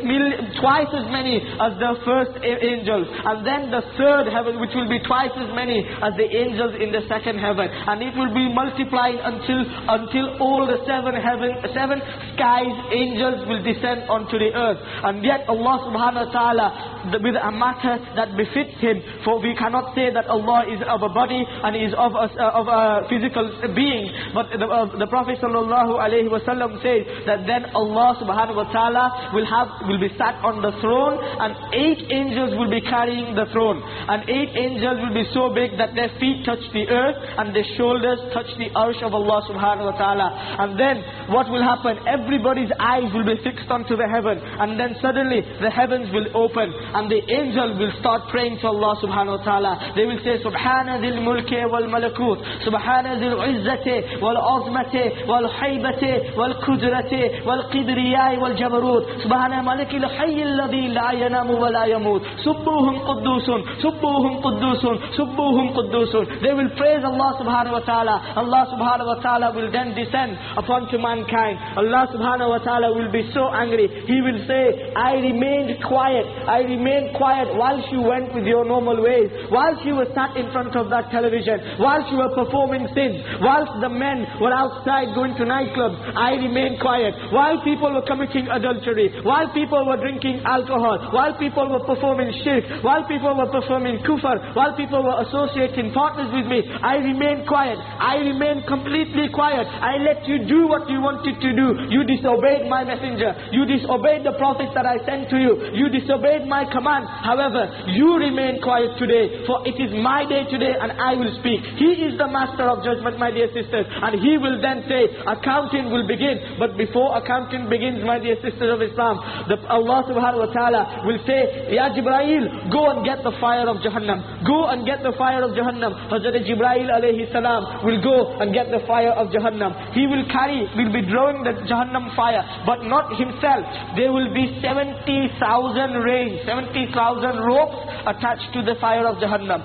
Twice as many as the first angels. And then the third heaven, which will be twice as many as the angels in the second heaven. And it will be multiplying until until all the seven heaven, seven skies angels will descend onto the earth. And yet Allah subhanahu wa ta'ala, with a matter that befits Him, for we cannot say that Allah is of a body and is of a, uh, of a physical being. But the, uh, the Prophet sallallahu alayhi wa sallam says that then Allah subhanahu wa ta'ala will have will be sat on the throne, and eight angels will be carrying the throne. And eight angels will be so big that their feet touch the earth and their shoulders touch the arsh of Allah subhanahu wa ta'ala. And then what will happen? Everybody's eyes will be fixed onto the heaven, and then suddenly the heavens will open and the angel will start praying to Allah subhanahu wa ta'ala. They will say, Subhana dhil mulki wal malakut, Subhana dhil izzati wal azmati wal haybati wal kudrati wal qidriyai wal jabarut, Subhana malikil hayy alladhi la yanamu wa la yamut, Subbuhum quddusun, Subbuhum quddusun, Subbuhum quddusun. They will praise Allah subhanahu wa ta'ala. Allah subhanahu wa ta'ala will then descend upon to mankind. Allah subhanahu wa ta'ala will be so angry. He will say, I remained quiet. I remained quiet whilst you went with your normal ways, whilst you were sat in front of that television, whilst you were performing sins, whilst the men were outside going to nightclubs. I remained quiet. While people were committing adultery, while people were drinking alcohol, while people were performing shirk, while people were performing kufr, while people were associating partners with me, I remained quiet. I remained completely quiet. I let you do what you wanted to do. You disobeyed my messenger. You disobeyed the prophets that I sent to you. You disobeyed my command. However, you remain quiet today, for it is my day today and I will speak. He is the master of judgment, my dear sisters, and He will then say, accounting will begin. But before accounting begins, my dear sisters of Islam, the, Allah subhanahu wa ta'ala will say, Ya Jibrail, go and get the fire of Jahannam. Go and get the fire of Jahannam. Hazrat Jibrail alayhi salam will go and get the fire of Jahannam. He will carry, will be drawing the Jahannam fire, but not himself. There will be seventy thousand reins, seventy thousand ropes attached to the fire of Jahannam.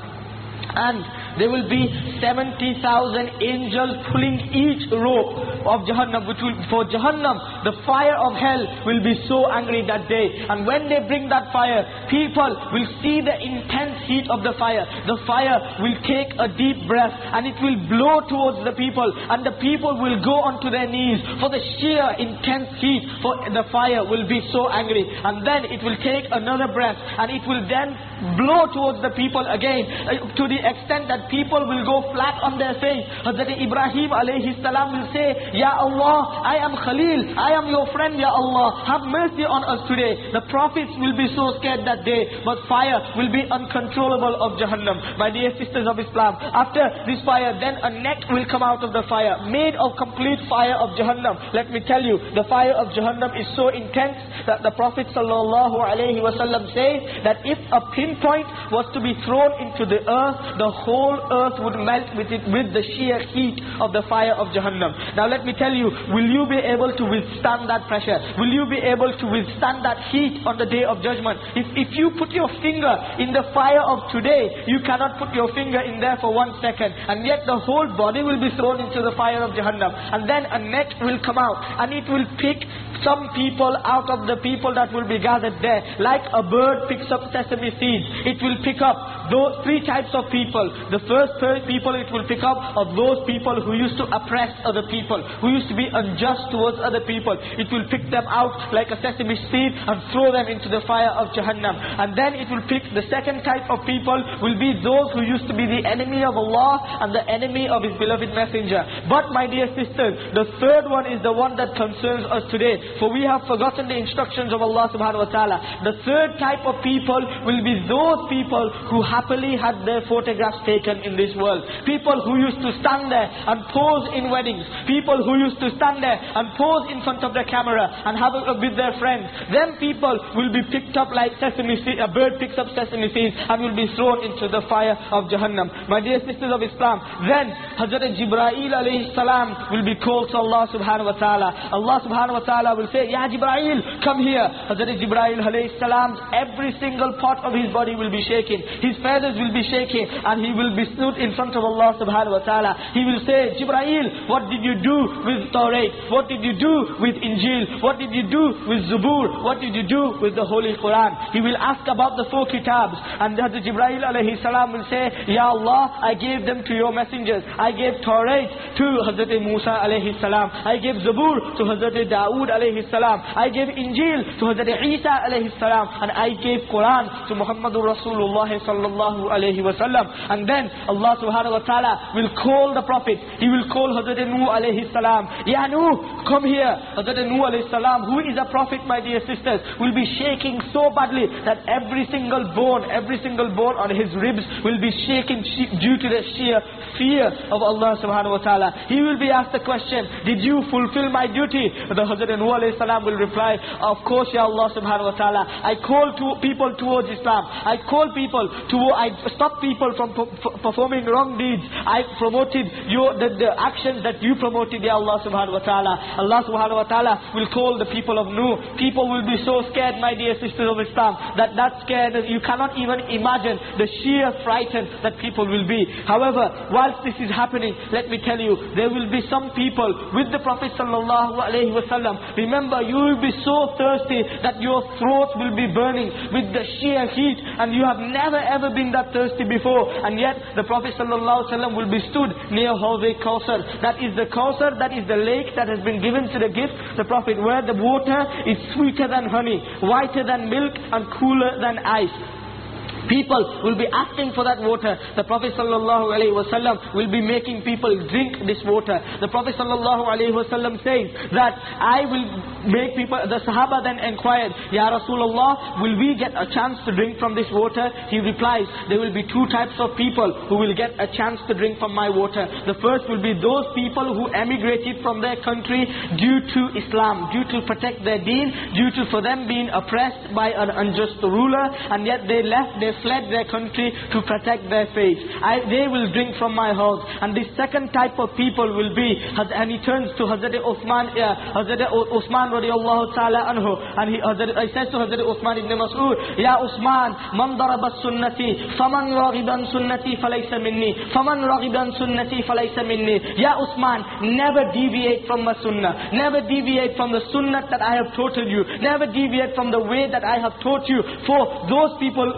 And there will be seventy thousand angels pulling each rope of Jahannam, which will, for Jahannam, the fire of hell will be so angry that day. And when they bring that fire, people will see the intense heat of the fire. The fire will take a deep breath and it will blow towards the people, and the people will go onto their knees for the sheer intense heat, for the fire will be so angry. And then it will take another breath and it will then blow towards the people again, uh, to the extent that people will go flat on their face. Hazrat Ibrahim alayhi salam will say, Ya Allah, I am Khalil, I am your friend, Ya Allah, have mercy on us today. The prophets will be so scared that day, but fire will be uncontrollable of Jahannam. My dear sisters of Islam, after this fire, then a net will come out of the fire, made of complete fire of Jahannam. Let me tell you, the fire of Jahannam is so intense that the Prophet sallallahu alaihi wasallam says that if a pinpoint was to be thrown into the earth, the whole earth would melt with it, with the sheer heat of the fire of Jahannam. Now let me tell you, will you be able to withstand that pressure? Will you be able to withstand that heat on the day of judgment? If, if you put your finger in the fire of today, you cannot put your finger in there for one second, and yet the whole body will be thrown into the fire of Jahannam, and then a net will come out, and it will pick some people out of the people that will be gathered there. Like a bird picks up sesame seeds, it will pick up those three types of people. The first people it will pick up are those people who used to oppress other people, who used to be unjust towards other people. It will pick them out like a sesame seed and throw them into the fire of Jahannam. And then it will pick the second type of people will be those who used to be the enemy of Allah and the enemy of His beloved messenger. But my dear sisters, the third one is the one that concerns us today, for we have forgotten the instructions of Allah subhanahu wa ta'ala. The third type of people will be those people who happily had their photographs taken in this world. People who used to stand there and pose in weddings. People who used to stand there and pose in front of the camera and have a, with their friends. Them people will be picked up like sesame seed, a bird picks up sesame seeds, and will be thrown into the fire of Jahannam. My dear sisters of Islam, then Hazrat Jibreel alayhi salam will be called to Allah subhanahu wa ta'ala. Allah subhanahu wa ta'ala will say, Ya Jibreel, come here. Hazrat Jibreel alayhi salam, every single part of his body will be shaking. His feathers will be shaking, and he will be stood in front of Allah subhanahu wa ta'ala. He will say, Jibreel, what did you do with Torah? What did you do with Injil? What did you do with Zabur? What did you do with the Holy Quran? He will ask about the four kitabs, and Hazrat Jibreel alayhi salam will say, Ya Allah, I gave them to your messengers. I gave Torah to Hazrat Musa alayhi salam. I gave Zabur to Hazrat Dawood alayhi salam. I gave Injil to Hazrat Isa alayhi salam. And I gave Quran to Muhammadur Rasulullah sallallahu alayhi wa sallam. And then Allah subhanahu wa ta'ala will call the Prophet. He will call Hazrat Nuh alayhi salam. Ya Nuh, come here. Hazrat Nuh alayhi salam, who is a prophet, my dear sisters, will be shaking so badly that every single bone, every single bone on his ribs will be shaking due to the sheer fear of Allah subhanahu wa ta'ala. He will be asked the question, did you fulfill my duty? The Hazrat Nuh alayhi salam will reply, of course, Ya Allah subhanahu wa ta'ala. I call to people towards Islam. I call people to, I stop people from performing wrong deeds. I promoted your, the, the actions that you promoted, Ya Allah subhanahu wa ta'ala. Allah subhanahu wa ta'ala will call the people of Nuh. People will be so scared, my dear sisters of Islam, that that scared, you cannot even imagine the sheer frightened that people will be. However, whilst this is happening, let me tell you, there will be some people with the Prophet sallallahu alaihi wasallam. Remember, you will be so thirsty that your throat will be burning with the sheer heat, and you have never ever been that thirsty before, and yet the Prophet sallallahu alaihi wasallam will be stood near Hawd Kausar. That is the Kausar, that is the lake that has been given to the gift, the Prophet, where the water is sweeter than honey, whiter than milk, and cooler than ice. People will be asking for that water. The Prophet sallallahu alaihi wasallam will be making people drink this water. The Prophet sallallahu alaihi wasallam says that I will make people, the Sahaba then inquired, Ya Rasulullah, will we get a chance to drink from this water? He replies, there will be two types of people who will get a chance to drink from my water. The first will be those people who emigrated from their country due to Islam, due to protect their deen, due to for them being oppressed by an unjust ruler, and yet they left, they fled their country to protect their faith. I, they will drink from my house. And the second type of people will be, and he turns to Hazrat Uthman, uh, Hazrat Uthman radiallahu ta'ala anhu, and he, Hazrat, he says to Hazrat Uthman ibn Mas'ud, Ya Uthman, man darabat sunnati, faman raghiban sunnati falaysa minni, faman raghiban sunnati falaysa minni. Ya Uthman, never deviate from the sunnah, never deviate from the sunnah that I have taught you, never deviate from the way that I have taught you, for those people, only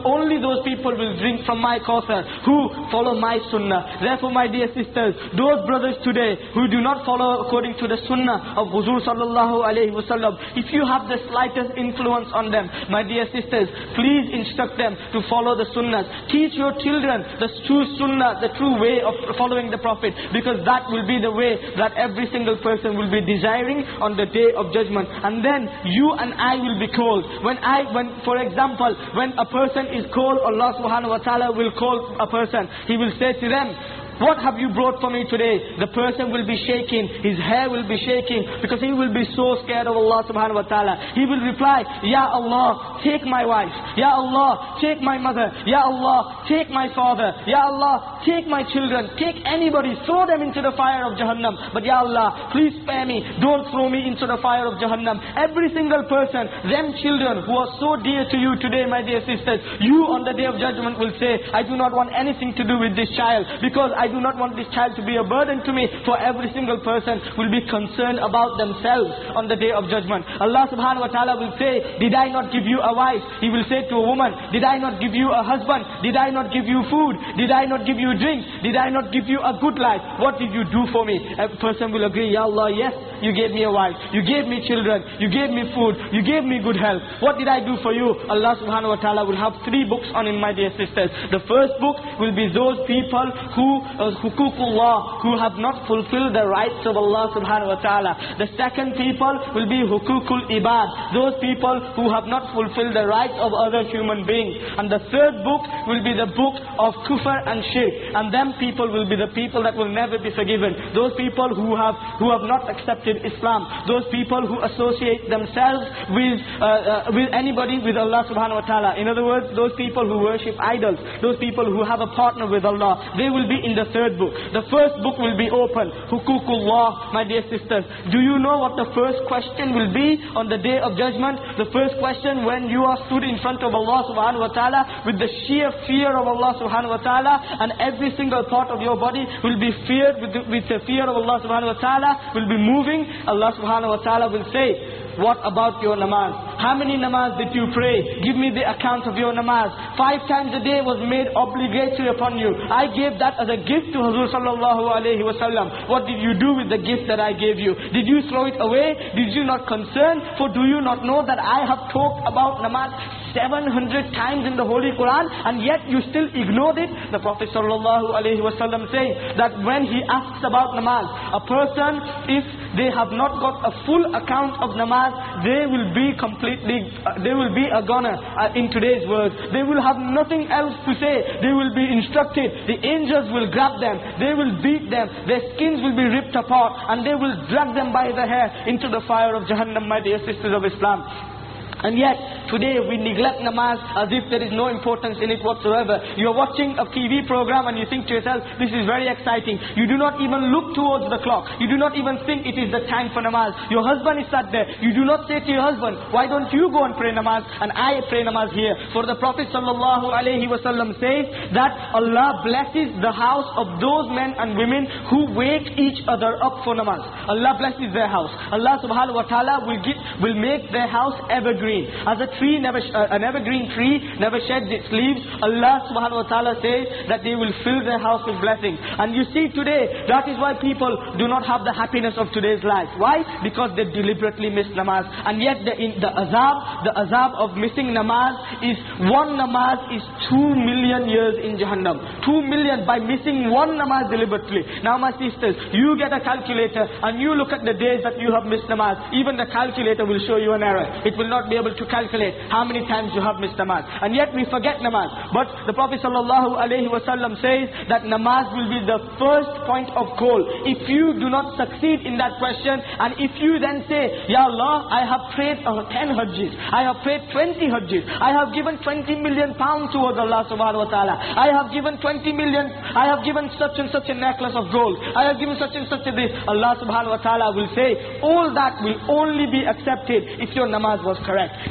those people will drink from my Kawthar who follow my sunnah. Therefore, my dear sisters, those brothers today who do not follow according to the sunnah of Huzur sallallahu alayhi wasallam, if you have the slightest influence on them, my dear sisters, please instruct them to follow the sunnahs. Teach your children the true sunnah, the true way of following the Prophet, because that will be the way that every single person will be desiring on the day of judgment. And then you and I will be called. When I, when, for example, when a person is called, Allah subhanahu wa ta'ala will call a person. He will say to them, what have you brought for me today? The person will be shaking, his hair will be shaking, because he will be so scared of Allah subhanahu wa ta'ala. He will reply, Ya Allah, take my wife. Ya Allah, take my mother. Ya Allah, take my father. Ya Allah, take my children. Take anybody, throw them into the fire of Jahannam. But Ya Allah, please spare me. Don't throw me into the fire of Jahannam. Every single person, them children who are so dear to you today, my dear sisters, you on the day of judgment will say, I do not want anything to do with this child, because I do not want this child to be a burden to me. For every single person will be concerned about themselves on the day of judgment. Allah subhanahu wa ta'ala will say, did I not give you a wife? He will say to a woman, did I not give you a husband? Did I not give you food? Did I not give you drink? Did I not give you a good life? What did you do for me? A person will agree, Ya Allah, yes, you gave me a wife, you gave me children, you gave me food, you gave me good health. What did I do for you? Allah subhanahu wa ta'ala will have three books on him, my dear sisters. The first book will be those people who uh, hukukullah, who have not fulfilled the rights of Allah subhanahu wa ta'ala. The second people will be hukukul ibad, those people who have not fulfilled the rights of other human beings. And the third book will be the book of kufr and shirk, and them people will be the people that will never be forgiven. Those people who have who have not accepted Islam, those people who associate themselves with uh, uh, with anybody with Allah subhanahu wa ta'ala. In other words, those people who worship idols, those people who have a partner with Allah, they will be in the third book. The first book will be open, hukukullah, my dear sisters. Do you know what the first question will be on the day of judgment? The first question, when you are stood in front of Allah subhanahu wa ta'ala with the sheer fear of Allah subhanahu wa ta'ala, and every single part of your body will be feared with the, with the fear of Allah subhanahu wa ta'ala, will be moving. Allah subhanahu wa ta'ala will say, what about your namaz? How many namaz did you pray? Give me the account of your namaz. Five times a day was made obligatory upon you. I gave that as a gift to Huzur sallallahu alayhi wa sallam. What did you do with the gift that I gave you? Did you throw it away? Did you not concern? For do you not know that I have talked about namaz seven hundred times in the Holy Quran, and yet you still ignored it? The Prophet sallallahu alayhi wa sallam says that when he asks about namaz, a person, if they have not got a full account of namaz, they will be completely, uh, they will be a goner uh, in today's words. They will have nothing else to say. They will be instructed. The angels will grab them. They will beat them. Their skins will be ripped apart, and they will drag them by the hair into the fire of Jahannam, my dear sisters of Islam. And yet, today we neglect namaz as if there is no importance in it whatsoever. You are watching a T V program and you think to yourself, this is very exciting. You do not even look towards the clock. You do not even think it is the time for namaz. Your husband is sat there. You do not say to your husband, why don't you go and pray namaz and I pray namaz here? For the Prophet sallallahu alaihi wasallam says that Allah blesses the house of those men and women who wake each other up for namaz. Allah blesses their house. Allah subhanahu wa ta'ala will, get, will make their house evergreen. As a tree never, uh, an evergreen tree never sheds its leaves, Allah subhanahu wa ta'ala says that they will fill their house with blessings. And you see today, that is why people do not have the happiness of today's life. Why? Because they deliberately miss namaz. And yet the, in, the azab, the azab of missing namaz is, one namaz is two million years in Jahannam. Two million by missing one namaz deliberately. Now my sisters, you get a calculator and you look at the days that you have missed namaz. Even the calculator will show you an error. It will not be able to calculate how many times you have missed namaz. And yet we forget namaz. But the Prophet sallallahu alaihi wasallam says that namaz will be the first point of call. If you do not succeed in that question, and if you then say, Ya Allah, I have prayed uh, ten hajjis, I have prayed twenty hajjis, I have given twenty million pounds towards Allah subhanahu wa ta'ala, I have given twenty million, I have given such and such a necklace of gold, I have given such and such a this, Allah subhanahu wa ta'ala will say, all that will only be accepted if your namaz was correct. If your namaz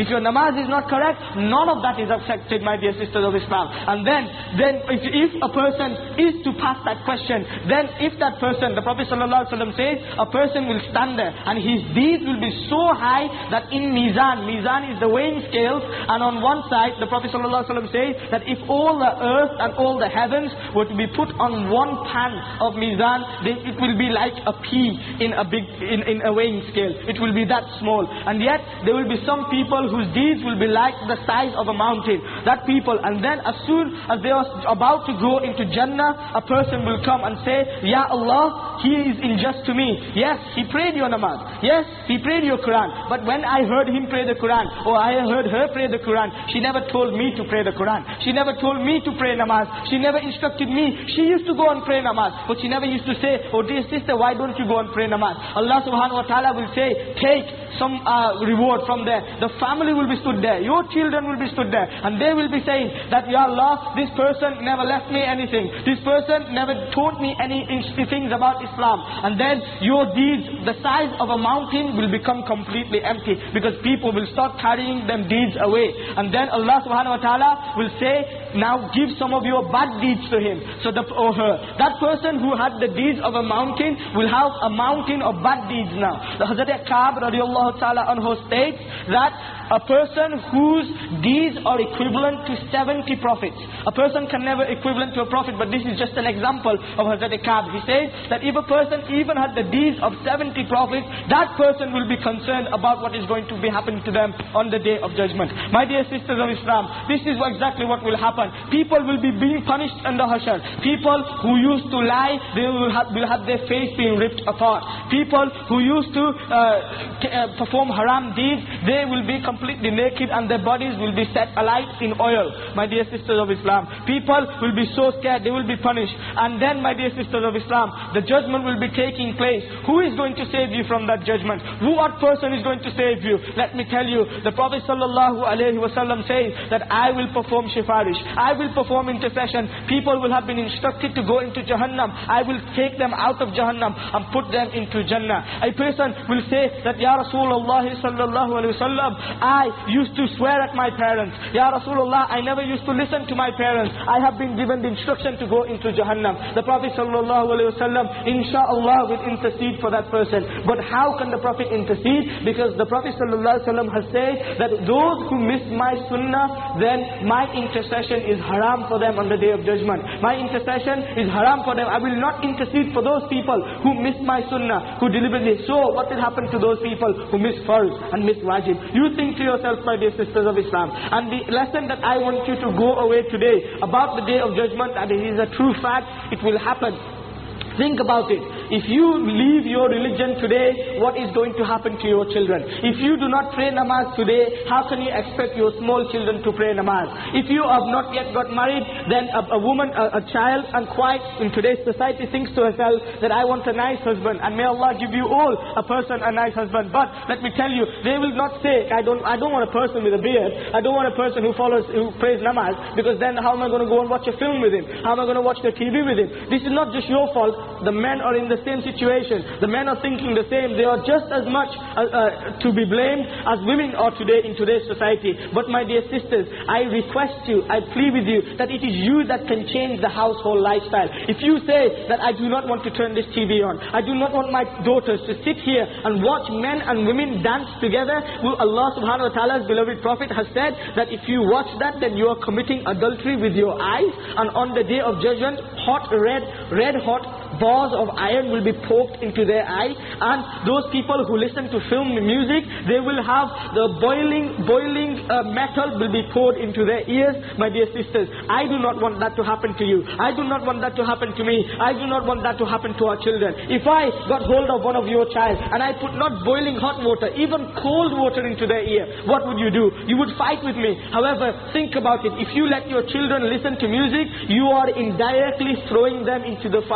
namaz is not correct, none of that is accepted, my dear sisters of Islam. And then, then if, if a person is to pass that question, then if that person, the Prophet ﷺ says, a person will stand there and his deeds will be so high that in Mizan, Mizan is the weighing scales, and on one side, the Prophet ﷺ says that if all the earth and all the heavens were to be put on one pan of Mizan, then it will be like a pea in a big, in, in a weighing scale. It will be that small. And yet, there will be some people whose deeds will be like the size of a mountain. That people, and then as soon as they are about to go into Jannah, a person will come and say, Ya Allah, he is unjust to me. Yes, he prayed your namaz. Yes, he prayed your Quran. But when I heard him pray the Quran, or I heard her pray the Quran, she never told me to pray the Quran. She never told me to pray namaz. She never instructed me. She used to go and pray namaz, but she never used to say, oh dear sister, why don't you go and pray namaz? Allah subhanahu wa ta'ala will say, take some uh, reward from there. The family will be stood there. Your children will be stood there. And they will be saying that, Ya Allah, this person never left me anything. This person never taught me any things about Islam. And then your deeds, the size of a mountain, will become completely empty, because people will start carrying them deeds away. And then Allah subhanahu wa ta'ala will say, now give some of your bad deeds to him. So the, or her. That person who had the deeds of a mountain will have a mountain of bad deeds now. The Hazrat Ka'b radiallahu ta'ala anhu states that a person whose deeds are equivalent to seventy prophets. A person can never equivalent to a prophet, but this is just an example of Hazrat Ka'b. He says that if a person even had the deeds of seventy prophets, that person will be concerned about what is going to be happening to them on the day of judgment. My dear sisters of Islam, this is exactly what will happen. People will be being punished under Hashar. People who used to lie, they will have, will have their face being ripped apart. People who used to uh, uh, perform haram deeds, they will be completely naked and their bodies will be set alight in oil. My dear sisters of Islam, people will be so scared, they will be punished. And then, my dear sisters of Islam, the judgment will be taking place. Who is going to save you from that judgment? Who, what person is going to save you? Let me tell you, the Prophet sallallahu alaihi wasallam says that I will perform shifarish, I will perform intercession. People will have been instructed to go into Jahannam. I will take them out of Jahannam and put them into Jannah. A person will say that, Ya Rasulullah sallallahu alaihi wasallam, I used to swear at my parents. Ya Rasulullah, I never used to listen to my parents. I have been given the instruction to go into Jahannam. The Prophet sallallahu alaihi wasallam, inshallah, will intercede for that person. But how can the Prophet intercede? Because the Prophet sallallahu alaihi wasallam has said that those who miss my sunnah, then my intercession is haram for them on the day of judgment. My intercession is haram for them. I will not intercede for those people who miss my sunnah, who deliberately. So what will happen to those people who miss farz and miss wajib? You think to yourself, my dear sisters of Islam. And the lesson that I want you to go away today about the day of judgment, and it is a true fact, it will happen. Think about it. If you leave your religion today, what is going to happen to your children? If you do not pray namaz today, how can you expect your small children to pray namaz? If you have not yet got married, then a, a woman, a, a child, and quite in today's society thinks to herself that I want a nice husband, and may Allah give you all a person a nice husband. But let me tell you, they will not say, I don't, I don't want a person with a beard. I don't want a person who follows, who prays namaz, because then how am I going to go and watch a film with him? How am I going to watch the T V with him? This is not just your fault. The men are in the same situation. The men are thinking the same. They are just as much uh, uh, to be blamed as women are today in today's society. But my dear sisters, I request you, I plead with you, that it is you that can change the household lifestyle. If you say that I do not want to turn this T V on, I do not want my daughters to sit here and watch men and women dance together, well, Allah subhanahu wa ta'ala's beloved Prophet has said that if you watch that, then you are committing adultery with your eyes, and on the day of judgment, hot red, red hot bars of iron will be poked into their eye, and those people who listen to film music, they will have the boiling boiling uh, metal will be poured into their ears. My dear sisters, I do not want that to happen to you. I do not want that to happen to me. I do not want that to happen to our children. If I got hold of one of your child and I put not boiling hot water, even cold water into their ear, what would you do? You would fight with me. However, think about it. If you let your children listen to music, you are indirectly throwing them into the fire of Jahannam.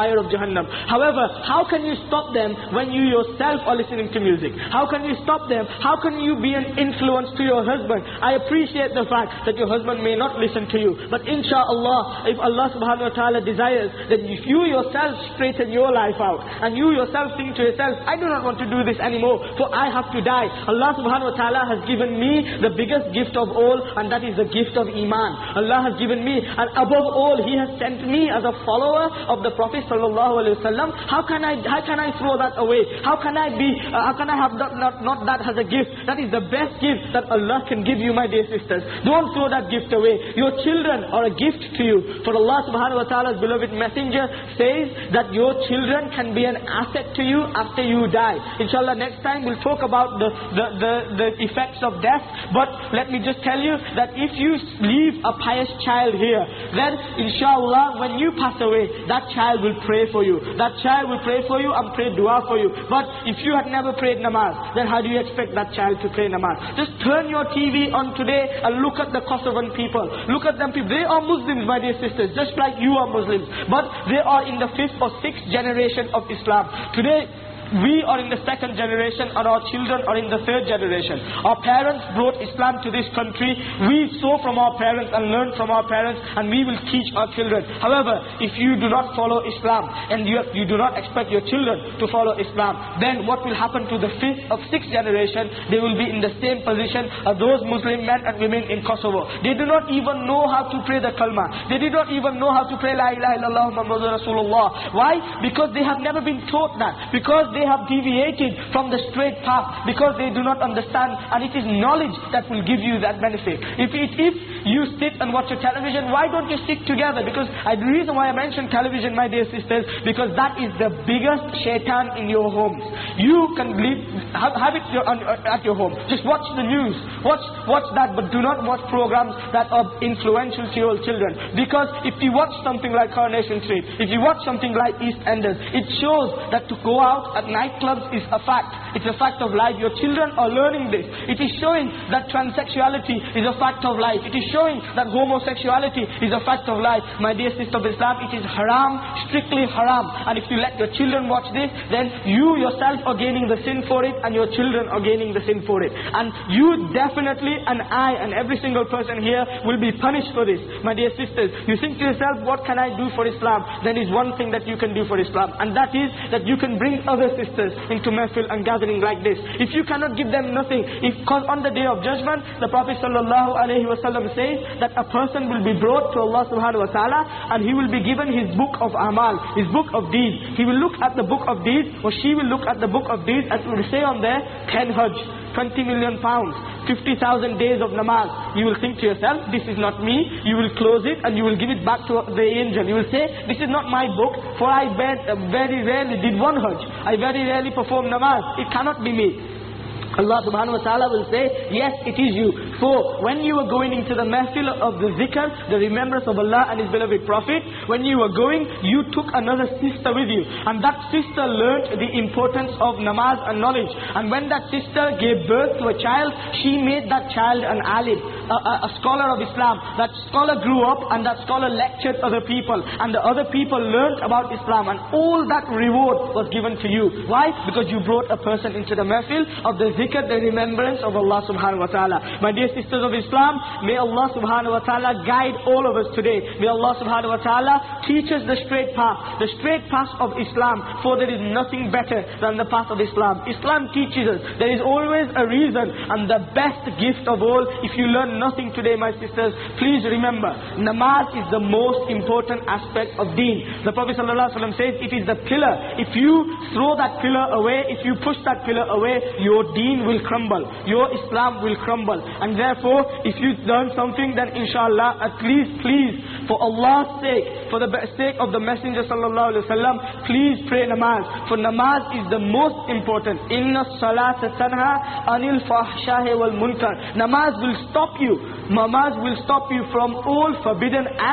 Jahannam. However, how can you stop them when you yourself are listening to music? How can you stop them? How can you be an influence to your husband? I appreciate the fact that your husband may not listen to you, but inshallah, if Allah subhanahu wa ta'ala desires, that if you yourself straighten your life out, and you yourself think to yourself, I do not want to do this anymore, for I have to die. Allah subhanahu wa ta'ala has given me the biggest gift of all, and that is the gift of Iman. Allah has given me, and above all, He has sent me as a follower of the Prophet sallallahu alaihi wasallam. How can I, how can I throw that away? How can I be, uh, how can I have that, not, not that as a gift? That is the best gift that Allah can give you, my dear sisters. Don't throw that gift away. Your children are a gift to you. For Allah subhanahu wa ta'ala's beloved messenger says that your children can be an asset to you after you die. Inshallah, next time we'll talk about the, the, the, the effects of death. But let me just tell you that if you leave a pious child here, then inshallah, when you pass away, that child will pray for you. That child will pray for you and pray dua for you. But if you had never prayed namaz, then how do you expect that child to pray namaz? Just turn your T V on today and look at the Kosovan people. Look at them people. They are Muslims, my dear sisters, just like you are Muslims. But they are in the fifth or sixth generation of Islam. Today, we are in the second generation and our children are in the third generation. Our parents brought Islam to this country. We saw from our parents and learned from our parents, and we will teach our children. However, if you do not follow Islam and you, you do not expect your children to follow Islam, then what will happen to the fifth or sixth generation? They will be in the same position as those Muslim men and women in Kosovo. They do not even know how to pray the kalma. They did not even know how to pray La ilaha illallah Muhammadur Rasulullah. Why? Because they have never been taught that. Because they have deviated from the straight path, because they do not understand, and it is knowledge that will give you that benefit. If it, if you sit and watch a television, why don't you stick together? Because I, the reason why I mentioned television, my dear sisters, because that is the biggest shaitan in your homes. You can believe, have, have it your, on, at your home. Just watch the news, watch watch that, but do not watch programs that are influential to your children. Because if you watch something like Coronation Street, if you watch something like EastEnders, it shows that to go out at nightclubs is a fact. It's a fact of life. Your children are learning this. It is showing that transsexuality is a fact of life. It is showing that homosexuality is a fact of life. My dear sister of Islam, it is haram, strictly haram. And if you let your children watch this, then you yourself are gaining the sin for it, and your children are gaining the sin for it. And you definitely, and I, and every single person here will be punished for this. My dear sisters, you think to yourself, what can I do for Islam? There is one thing that you can do for Islam, and that is that you can bring other sisters into mehfil and gathering like this. If you cannot give them nothing, if on the day of judgment, the Prophet sallallahu alaihi wasallam says that a person will be brought to Allah subhanahu wa ta'ala, and he will be given his book of amal, his book of deeds. He will look at the book of deeds, or she will look at the book of deeds, and it will say on there, ten hajj, twenty million pounds, fifty thousand days of namaz. You will think to yourself, this is not me. You will close it and you will give it back to the angel. You will say, this is not my book, for I very rarely did one hajj. I very rarely performed namaz. It cannot be me. Allah subhanahu wa ta'ala will say, yes, it is you. For when you were going into the mehfil of the zikr, the remembrance of Allah and His beloved Prophet, when you were going, you took another sister with you. And that sister learnt the importance of namaz and knowledge. And when that sister gave birth to a child, she made that child an alim, a, a, a scholar of Islam. That scholar grew up, and that scholar lectured other people. And the other people learnt about Islam. And all that reward was given to you. Why? Because you brought a person into the mehfil of the zikr, the remembrance of Allah subhanahu wa ta'ala. My dear sisters of Islam, may Allah subhanahu wa ta'ala guide all of us today. May Allah subhanahu wa ta'ala teach us the straight path, the straight path of Islam, for there is nothing better than the path of Islam. Islam teaches us there is always a reason, and the best gift of all. If you learn nothing today, my sisters, please remember, namaz is the most important aspect of deen. The Prophet sallallahu alaihi wasallam says, it is the pillar. If you throw that pillar away, if you push that pillar away, your deen will crumble, your Islam will crumble. And therefore, if you learn something, then inshallah, at least please, for Allah's sake, for the sake of the Messenger sallallahu alaihi wasallam, please pray namaz. For namaz is the most important. Inna salata tanha anil fahshahi wal munkar. Namaz will stop you. Namaz will stop you from all forbidden acts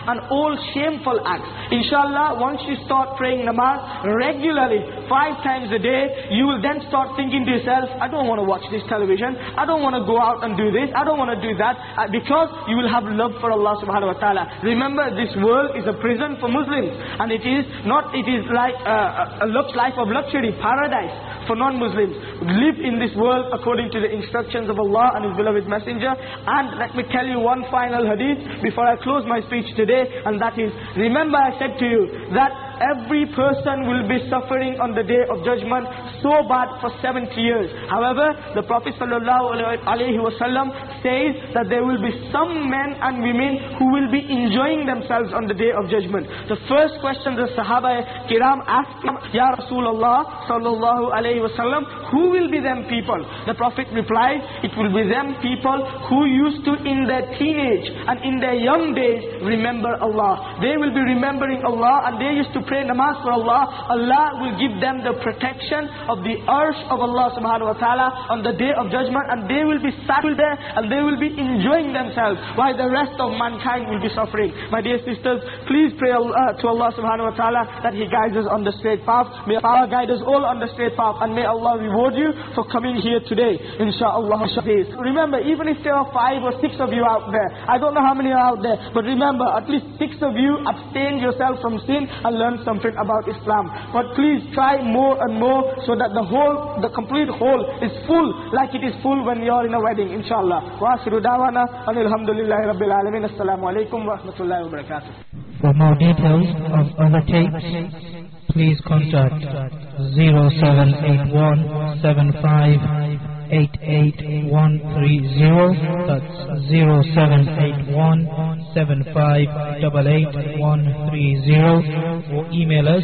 and all shameful acts. Inshallah, once you start praying namaz regularly, five times a day, you will then start thinking to yourself, I don't want to watch this television, I don't want to go out and do this, I don't want to do that, uh, because you will have love for Allah subhanahu wa ta'ala. Remember, this world is a prison for Muslims, and it is not, it is like uh, a, a life of luxury, paradise for non-Muslims. Live in this world according to the instructions of Allah and His beloved Messenger. And let me tell you one final hadith before I close my speech today, and that is, remember I said to you that every person will be suffering on the day of judgment so bad for seventy years. However, the Prophet sallallahu alaihi wasallam says that there will be some men and women who will be enjoying themselves on the day of judgment. The first question the Sahaba Kiram asked him, Ya Rasulullah sallallahu alaihi wasallam, who will be them people? The Prophet replied, it will be them people who used to in their teenage and in their young days remember Allah. They will be remembering Allah, and they used to pray namaz for Allah. Allah will give them the protection of the arsh of Allah subhanahu wa ta'ala on the day of judgment, and they will be settled there and they will be enjoying themselves while the rest of mankind will be suffering. My dear sisters, please pray Allah, to Allah subhanahu wa ta'ala that He guides us on the straight path. May Allah guide us all on the straight path, and may Allah reward you for coming here today, inshaAllah. Remember, even if there are five or six of you out there, I don't know how many are out there, but remember, at least six of you abstain yourself from sin and learn something about Islam. But please try more and more so that the whole, the complete whole is full like it is full when you're in a wedding, inshallah. Wa akhiru da'wana alhamdulillahi rabbil alamin. Assalamu alaikum wa rahmatullahi wa barakatuh. For more details of other tapes, please contact zero seven eight one seven five eight eight one three zero. That's zero seven eight one seven five eight eight one three zero, or email us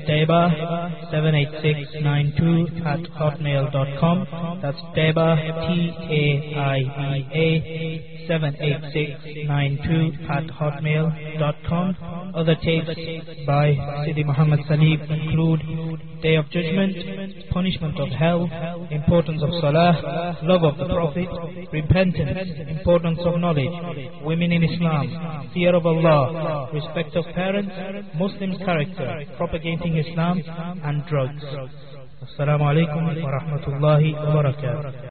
taiba seven eight six nine two at hotmail dot com. That's taiba, T A I B A seven eight six nine two at hotmail dot com. Other tapes by Sidi Muhammad Salib include Day of Judgment, Punishment of Hell, Importance of Salah, Love of the Prophet, Repentance, Importance of Knowledge, Women in Islam, Fear of Allah, Respect of Parents, Muslims' Character, Propagating Islam, and Drugs. Assalamu alaikum wa rahmatullahi wa barakatuh.